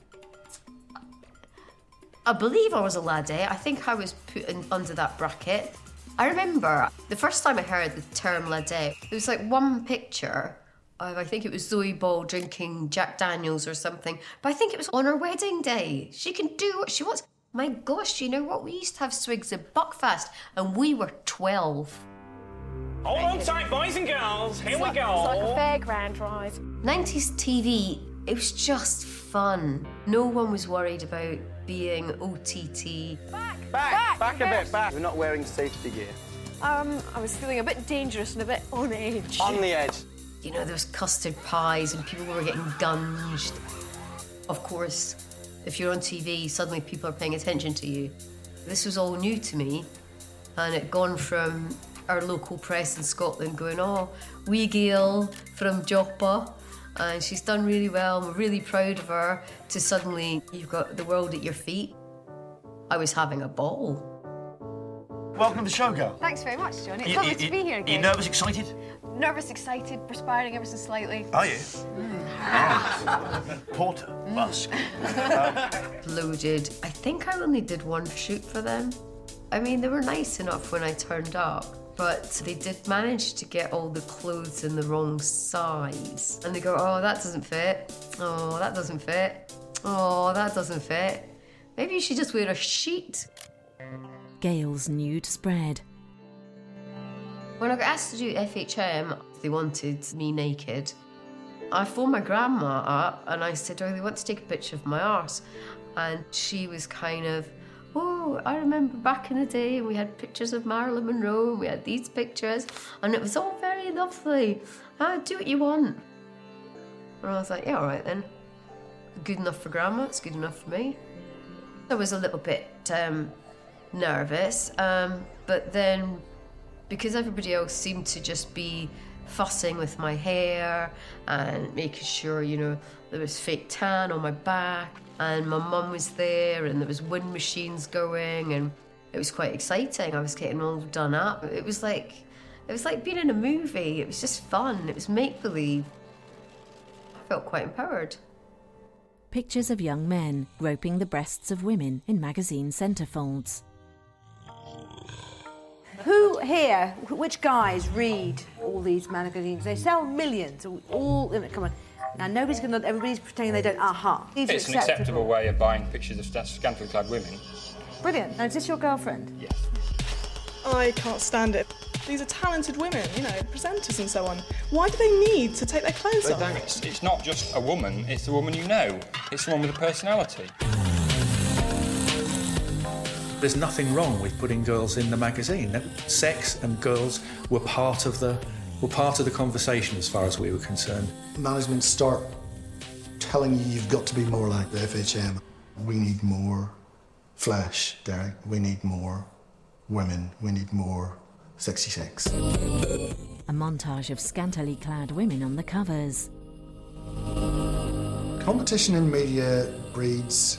I believe I was a laddie. I think I was put in, under that bracket. I remember the first time I heard the term laddie, there was like one picture of, I think it was Zoe Ball drinking Jack Daniels or something, but I think it was on her wedding day. She can do what she wants. My gosh, you know what? We used to have swigs at Buckfast, and we were twelve. Hold on tight, boys and girls. Here It's we like- go. it's like a fairground ride. nineties T V, it was just fun. No one was worried about being O T T. Back, back, back a bit, back. We're not wearing safety gear. Um, I was feeling a bit dangerous and a bit on edge. On the edge. You know, there was custard pies and people were getting gunged. Of course, if you're on T V, suddenly people are paying attention to you. This was all new to me, and it gone from our local press in Scotland going, oh, wee Gail from Joppa, and she's done really well, and we're really proud of her, to suddenly you've got the world at your feet. I was having a ball. Welcome to the show, girl. Thanks very much, John. It's You- lovely you- to be here Are again. you nervous, excited? Nervous, excited, perspiring ever so slightly. Are you? Porter, Musk. Loaded. I think I only did one shoot for them. I mean, they were nice enough when I turned up, but they did manage to get all the clothes in the wrong size. And they go, oh, that doesn't fit. Oh, that doesn't fit. Oh, that doesn't fit. Maybe you should just wear a sheet. Gail's nude spread. When I got asked to do F H M, they wanted me naked. I phoned my grandma up and I said, oh, they want to take a picture of my arse. And she was kind of, oh, I remember back in the day we had pictures of Marilyn Monroe and we had these pictures and it was all very lovely. Ah, do what you want. And I was like, yeah, all right then. Good enough for grandma, it's good enough for me. I was a little bit um, nervous, um, but then because everybody else seemed to just be fussing with my hair and making sure, you know, there was fake tan on my back, and my mum was there and there was wind machines going, and it was quite exciting. I was getting all done up. It was like, it was like being in a movie. It was just fun. It was make-believe. I felt quite empowered. Pictures of young men groping the breasts of women in magazine centrefolds. Who here, which guys read all these magazines? They sell millions, all, come on. Now, nobody's going to, everybody's pretending they don't, aha. These are It's an acceptable way of buying pictures of scantily clad women. Brilliant. Now, is this your girlfriend? Yes. I can't stand it. These are talented women, you know, presenters and so on. Why do they need to take their clothes They off? don't. It's, it's not just a woman, it's the woman you know. It's the one with a personality. There's nothing wrong with putting girls in the magazine. Sex and girls were part of the were part of the conversation as far as we were concerned. Management start telling you you've got to be more like the F H M. We need more flesh, Derek. We need more women. We need more sexy sex. A montage of scantily clad women on the covers. Competition in media breeds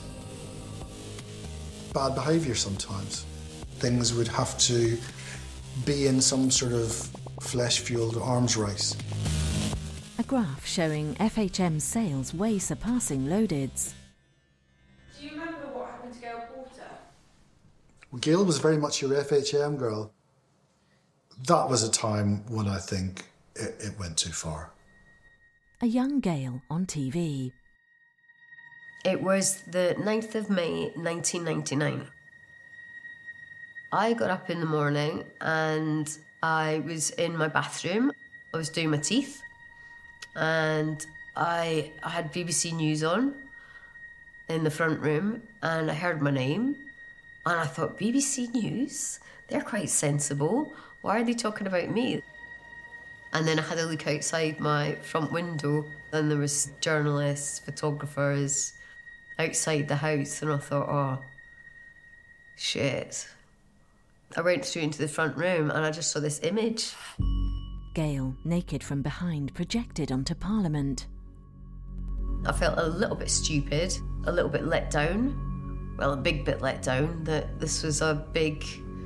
bad behaviour sometimes. Things would have to be in some sort of flesh-fuelled arms race. A graph showing F H M sales way surpassing Loaded's. Do you remember what happened to Gail Porter? Gail was very much your F H M girl. That was a time when I think it, it went too far. A young Gail on T V. It was the ninth of May, nineteen ninety-nine. I got up in the morning and I was in my bathroom. I was doing my teeth and I, I had B B C News on in the front room and I heard my name and I thought, B B C News? They're quite sensible. Why are they talking about me? And then I had a look outside my front window and there was journalists, photographers outside the house, and I thought, oh, shit. I went straight into the front room and I just saw this image. Gail, naked from behind, projected onto Parliament. I felt a little bit stupid, a little bit let down. Well, a big bit let down that this was a big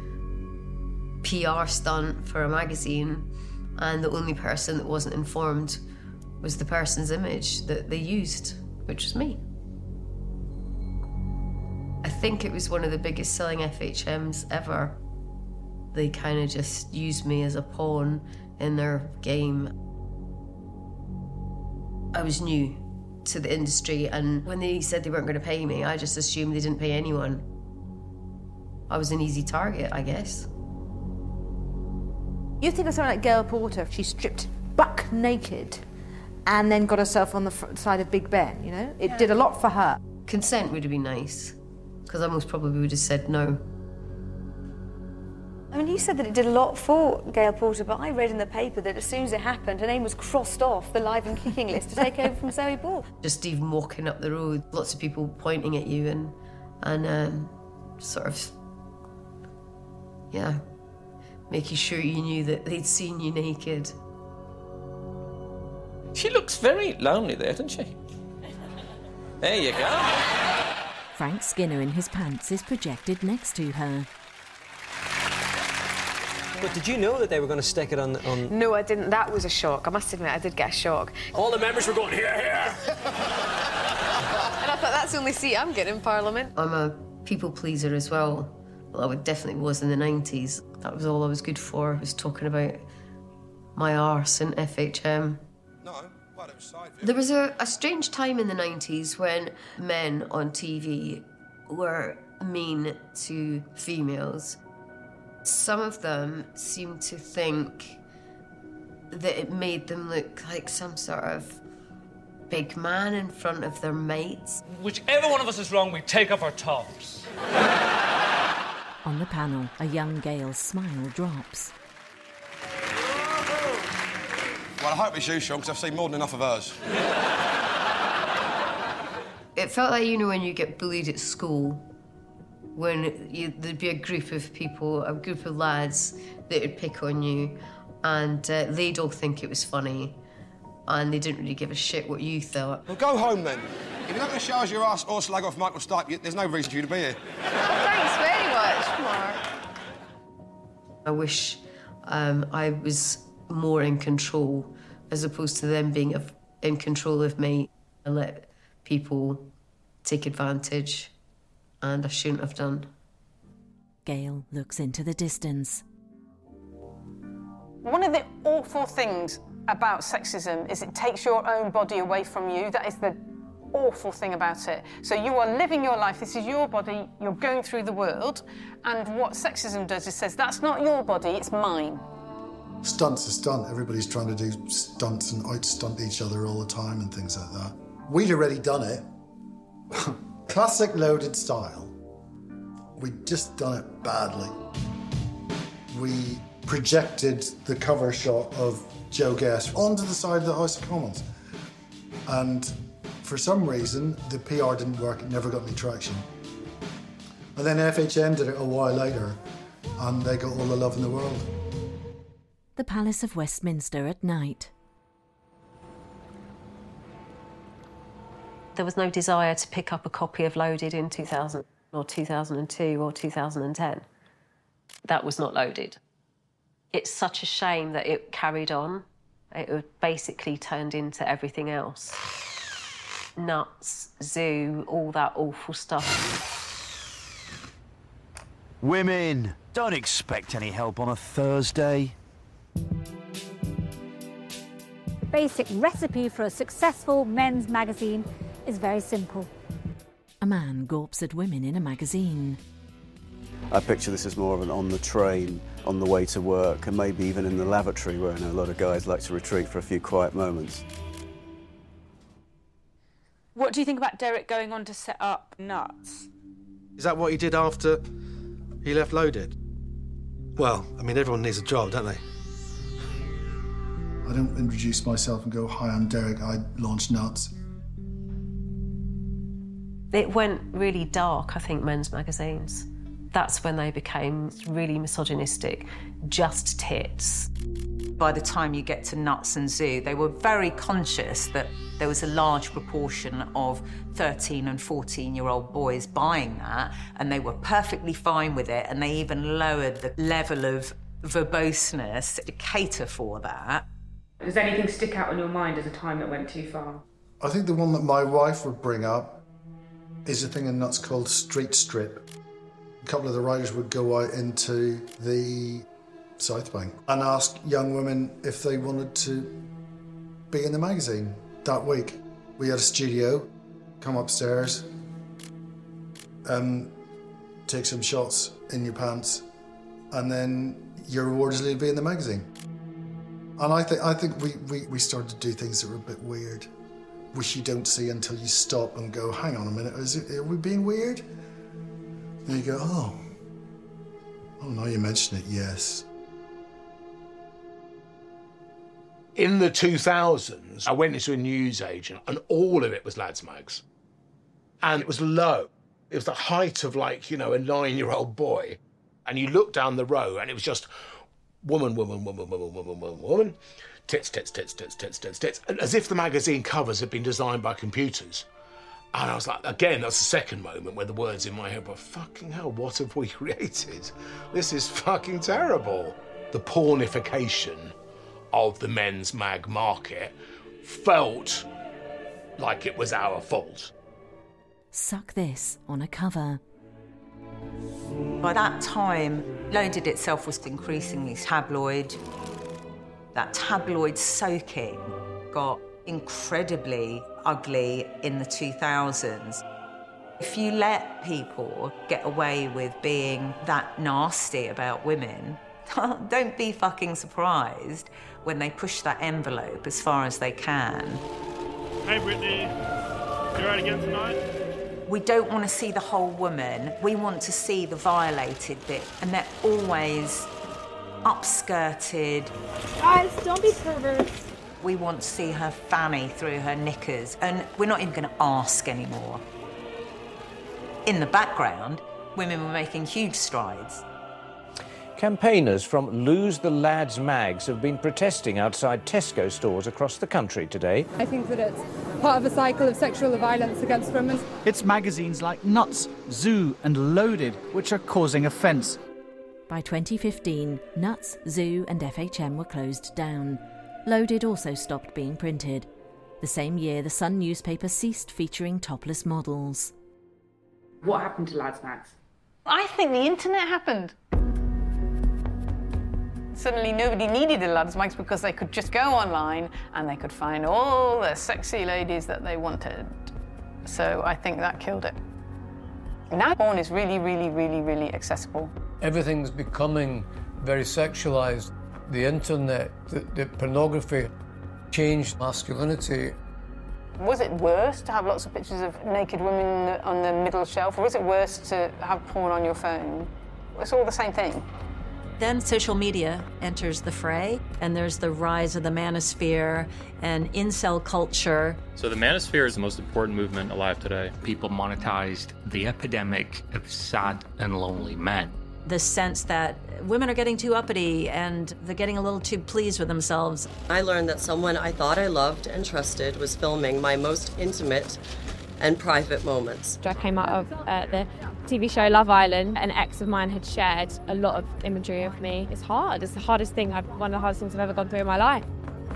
P R stunt for a magazine, and the only person that wasn't informed was the person's image that they used, which was me. I think it was one of the biggest selling F H Ms ever. They kind of just used me as a pawn in their game. I was new to the industry, and when they said they weren't going to pay me, I just assumed they didn't pay anyone. I was an easy target, I guess. You think of someone like Gail Porter, she stripped buck naked and then got herself on the front side of Big Ben, you know? It did a lot for her. Consent would have been nice, because I most probably would have said no. I mean, you said that it did a lot for Gail Porter, but I read in the paper that as soon as it happened, her name was crossed off the live and kicking list to take over from Zoe Ball. Just even walking up the road, lots of people pointing at you and, and um, sort of, yeah, making sure you knew that they'd seen you naked. She looks very lonely there, doesn't she? There you go. Frank Skinner in his pants is projected next to her. But did you know that they were going to stick it on, on... No, I didn't. That was a shock. I must admit, I did get a shock. All the members were going, here, here! And I thought, that's the only seat I'm getting in Parliament. I'm a people pleaser as well. Well, I definitely was in the nineties. That was all I was good for, was talking about my arse in F H M. No, well, it was side view. There was a, a strange time in the nineties when men on T V were mean to females. Some of them seemed to think that it made them look like some sort of big man in front of their mates. Whichever one of us is wrong, we take off our tops. On the panel, a young Gail's smile drops. Well, I hope it's you, Sean, because I've seen more than enough of hers. It felt like, you know, when you get bullied at school, when you, there'd be a group of people, a group of lads that would pick on you, and uh, they'd all think it was funny, and they didn't really give a shit what you thought. Well, go home then. If you're not going to show us your ass or slag off Michael Stipe, there's no reason for you to be here. Thanks very much, Mark. I wish um, I was more in control, as opposed to them being of, in control of me. I let people take advantage, and I shouldn't have done. Gail looks into the distance. One of the awful things about sexism is it takes your own body away from you. That is the awful thing about it. So you are living your life, this is your body, you're going through the world, and what sexism does is says, that's not your body, it's mine. Stunt's a stunt. Everybody's trying to do stunts and out-stunt each other all the time and things like that. We'd already done it. Classic Loaded style. We'd just done it badly. We projected the cover shot of Joe Guest onto the side of the House of Commons. And for some reason, the P R didn't work, it never got any traction. And then F H M did it a while later, and they got all the love in the world. The Palace of Westminster at night. There was no desire to pick up a copy of Loaded in two thousand or two thousand two or two thousand ten. That was not Loaded. It's such a shame that it carried on. It basically turned into everything else. Nuts, Zoo, all that awful stuff. Women, don't expect any help on a Thursday. The basic recipe for a successful men's magazine is very simple. A man gawps at women in a magazine. I picture this as more of an on the train, on the way to work, and maybe even in the lavatory where I know a lot of guys like to retreat for a few quiet moments. What do you think about Derek going on to set up Nuts? Is that what he did after he left Loaded? Well, I mean, everyone needs a job, don't they? I don't introduce myself and go, hi, I'm Derek, I launched Nuts. It went really dark, I think, men's magazines. That's when they became really misogynistic, just tits. By the time you get to Nuts and Zoo, they were very conscious that there was a large proportion of thirteen and fourteen-year-old boys buying that, and they were perfectly fine with it, and they even lowered the level of verboseness to cater for that. Does anything stick out in your mind as a time that went too far? I think the one that my wife would bring up is a thing in Nuts called Street Strip. A couple of the writers would go out into the South Bank and ask young women if they wanted to be in the magazine that week. We had a studio, come upstairs, um, take some shots in your pants, and then your reward is to be in the magazine. And I think I think we, we, we started to do things that were a bit weird, which you don't see until you stop and go, hang on a minute, is it, are we being weird? And you go, oh, oh, now you mention it, yes. In the two thousands, I went into a newsagent and all of it was lads' mags. And it was low. It was the height of, like, you know, a nine-year-old boy. And you look down the row and it was just woman, woman, woman, woman, woman, woman, woman, tits, tits, tits, tits, tits, tits, tits, as if the magazine covers had been designed by computers. And I was like, again, that's the second moment where the words in my head were, fucking hell, what have we created? This is fucking terrible. The pornification of the men's mag market felt like it was our fault. Suck this on a cover. By that time, Loaded itself was increasingly tabloid. That tabloid soaking got incredibly ugly in the two thousands. If you let people get away with being that nasty about women, don't be fucking surprised when they push that envelope as far as they can. Hey, Brittany. You right again tonight? We don't want to see the whole woman. We want to see the violated bit, and they're always upskirted. Guys, don't be perverts. We want to see her fanny through her knickers, and we're not even going to ask anymore. In the background, women were making huge strides. Campaigners from Lose the Lads Mags have been protesting outside Tesco stores across the country today. I think that it's part of a cycle of sexual violence against women. It's magazines like Nuts, Zoo and Loaded which are causing offence. By twenty fifteen, Nuts, Zoo and F H M were closed down. Loaded also stopped being printed. The same year, the Sun newspaper ceased featuring topless models. What happened to Lads Mags? I think the internet happened. Suddenly nobody needed a lads' mags because they could just go online and they could find all the sexy ladies that they wanted. So I think that killed it. Now porn is really, really, really, really accessible. Everything's becoming very sexualised. The internet, the, the pornography changed masculinity. Was it worse to have lots of pictures of naked women on the middle shelf, or was it worse to have porn on your phone? It's all the same thing. Then social media enters the fray, and there's the rise of the manosphere and incel culture. So the manosphere is the most important movement alive today. People monetized the epidemic of sad and lonely men. The sense that women are getting too uppity and they're getting a little too pleased with themselves. I learned that someone I thought I loved and trusted was filming my most intimate and private moments. I came out of uh, the T V show Love Island. An ex of mine had shared a lot of imagery of me. It's hard. It's the hardest thing, I've, one of the hardest things I've ever gone through in my life.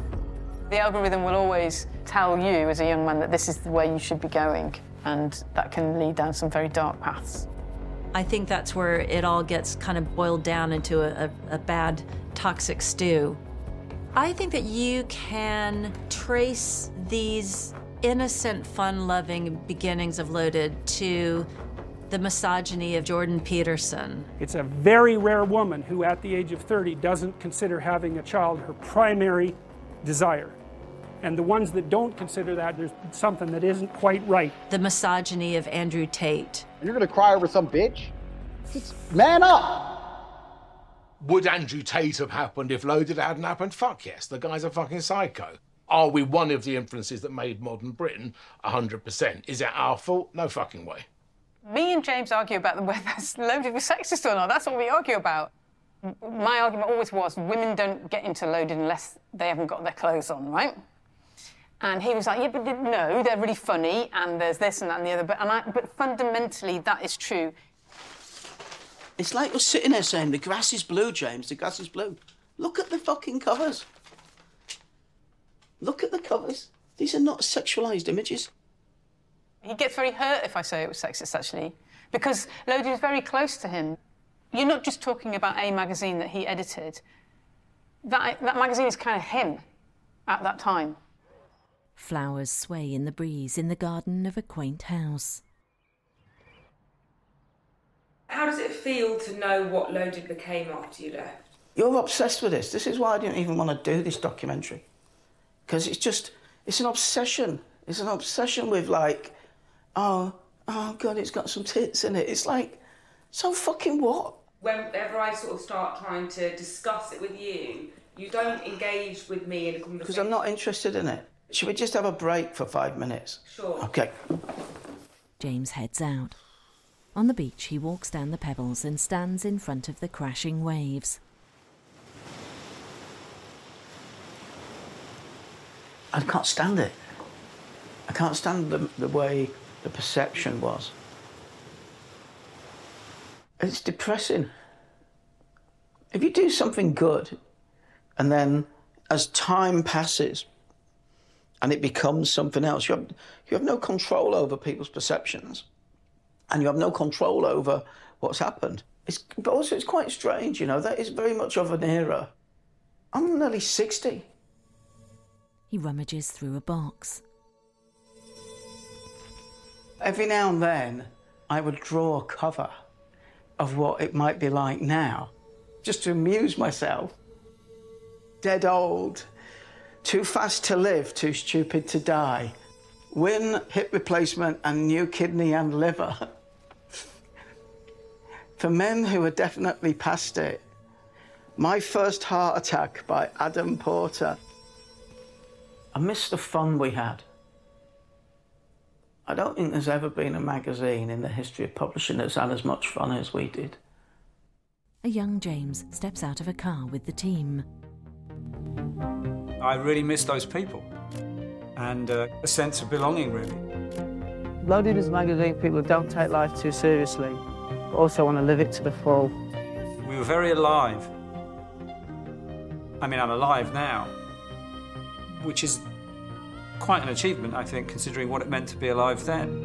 The algorithm will always tell you as a young man that this is the way you should be going, and that can lead down some very dark paths. I think that's where it all gets kind of boiled down into a, a, a bad, toxic stew. I think that you can trace these innocent, fun-loving beginnings of Loaded to the misogyny of Jordan Peterson. It's a very rare woman who, at the age of thirty, doesn't consider having a child her primary desire. And the ones that don't consider that, there's something that isn't quite right. The misogyny of Andrew Tate. You're gonna cry over some bitch? Man up! Would Andrew Tate have happened if Loaded hadn't happened? Fuck yes, the guy's a fucking psycho. Are we one of the influences that made modern Britain? one hundred percent. Is it our fault? No fucking way. Me and James argue about whether Loaded was sexist or not. That's what we argue about. My argument always was women don't get into Loaded unless they haven't got their clothes on, right? And he was like, yeah, but no, they're really funny, and there's this and that and the other. But, and I, but fundamentally, that is true. It's like you're sitting there saying, the grass is blue, James, the grass is blue. Look at the fucking covers. Look at the covers. These are not sexualised images. He gets very hurt if I say it was sexist, actually, because Loaded is very close to him. You're not just talking about a magazine that he edited. That, that magazine is kind of him at that time. Flowers sway in the breeze in the garden of a quaint house. How does it feel to know what Loaded became after you left? You're obsessed with this. This is why I didn't even want to do this documentary. Because it's just, it's an obsession. It's an obsession with, like, oh, oh, God, it's got some tits in it. It's like, so fucking what? Whenever I sort of start trying to discuss it with you, you don't engage with me in a conversation. Because I'm not interested in it. Should we just have a break for five minutes? Sure. OK. James heads out. On the beach, he walks down the pebbles and stands in front of the crashing waves. I can't stand it. I can't stand the, the way the perception was. It's depressing. If you do something good, and then as time passes, and it becomes something else, you have, you have no control over people's perceptions, and you have no control over what's happened. It's, but also, it's quite strange, you know, that is very much of an era. I'm nearly sixty. He rummages through a box. Every now and then, I would draw a cover of what it might be like now, just to amuse myself. Dead old, too fast to live, too stupid to die. Win hip replacement and new kidney and liver. For men who are definitely past it, My First Heart Attack by Adam Porter. I miss the fun we had. I don't think there's ever been a magazine in the history of publishing that's had as much fun as we did. A young James steps out of a car with the team. I really miss those people and uh, a sense of belonging, really. Loaded is a magazine people don't take life too seriously, but also want to live it to the full. We were very alive. I mean, I'm alive now, which is quite an achievement, I think, considering what it meant to be alive then.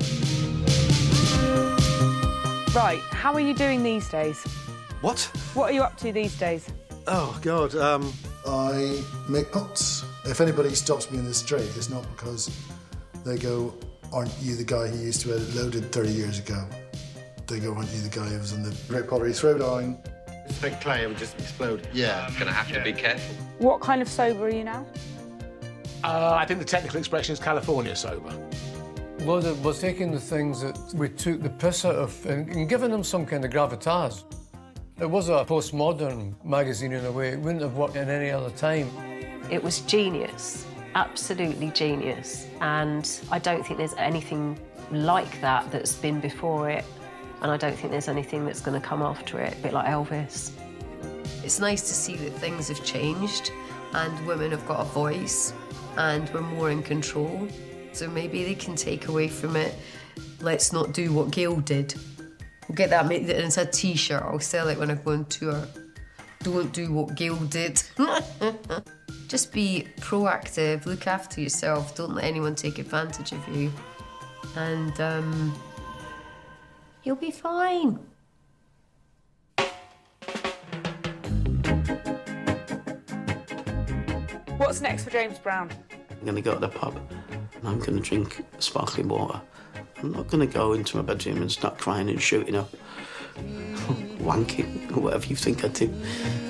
Right, how are you doing these days? What? What are you up to these days? Oh, God, um... I make pots. If anybody stops me in the street, it's not because they go, aren't you the guy who used to edit Loaded thirty years ago? They go, aren't you the guy who was in the Great Pottery Throwdown? It's big clay, it would just explode. Yeah. Gonna have to be careful. What kind of sober are you now? Uh, I think the technical expression is California sober. Loaded was taking the things that we took the piss out of and, and giving them some kind of gravitas. It was a postmodern magazine in a way. It wouldn't have worked in any other time. It was genius, absolutely genius. And I don't think there's anything like that that's been before it. And I don't think there's anything that's going to come after it, a bit like Elvis. It's nice to see that things have changed and women have got a voice and we're more in control. So maybe they can take away from it, let's not do what Gail did. We'll get that, make it into a t-shirt. I'll sell it when I go on tour. Don't do what Gail did. Just be proactive, look after yourself, don't let anyone take advantage of you. And um, you'll be fine. What's next for James Brown? I'm going to go to the pub and I'm going to drink sparkling water. I'm not going to go into my bedroom and start crying and shooting up, wanking, or whatever you think I do.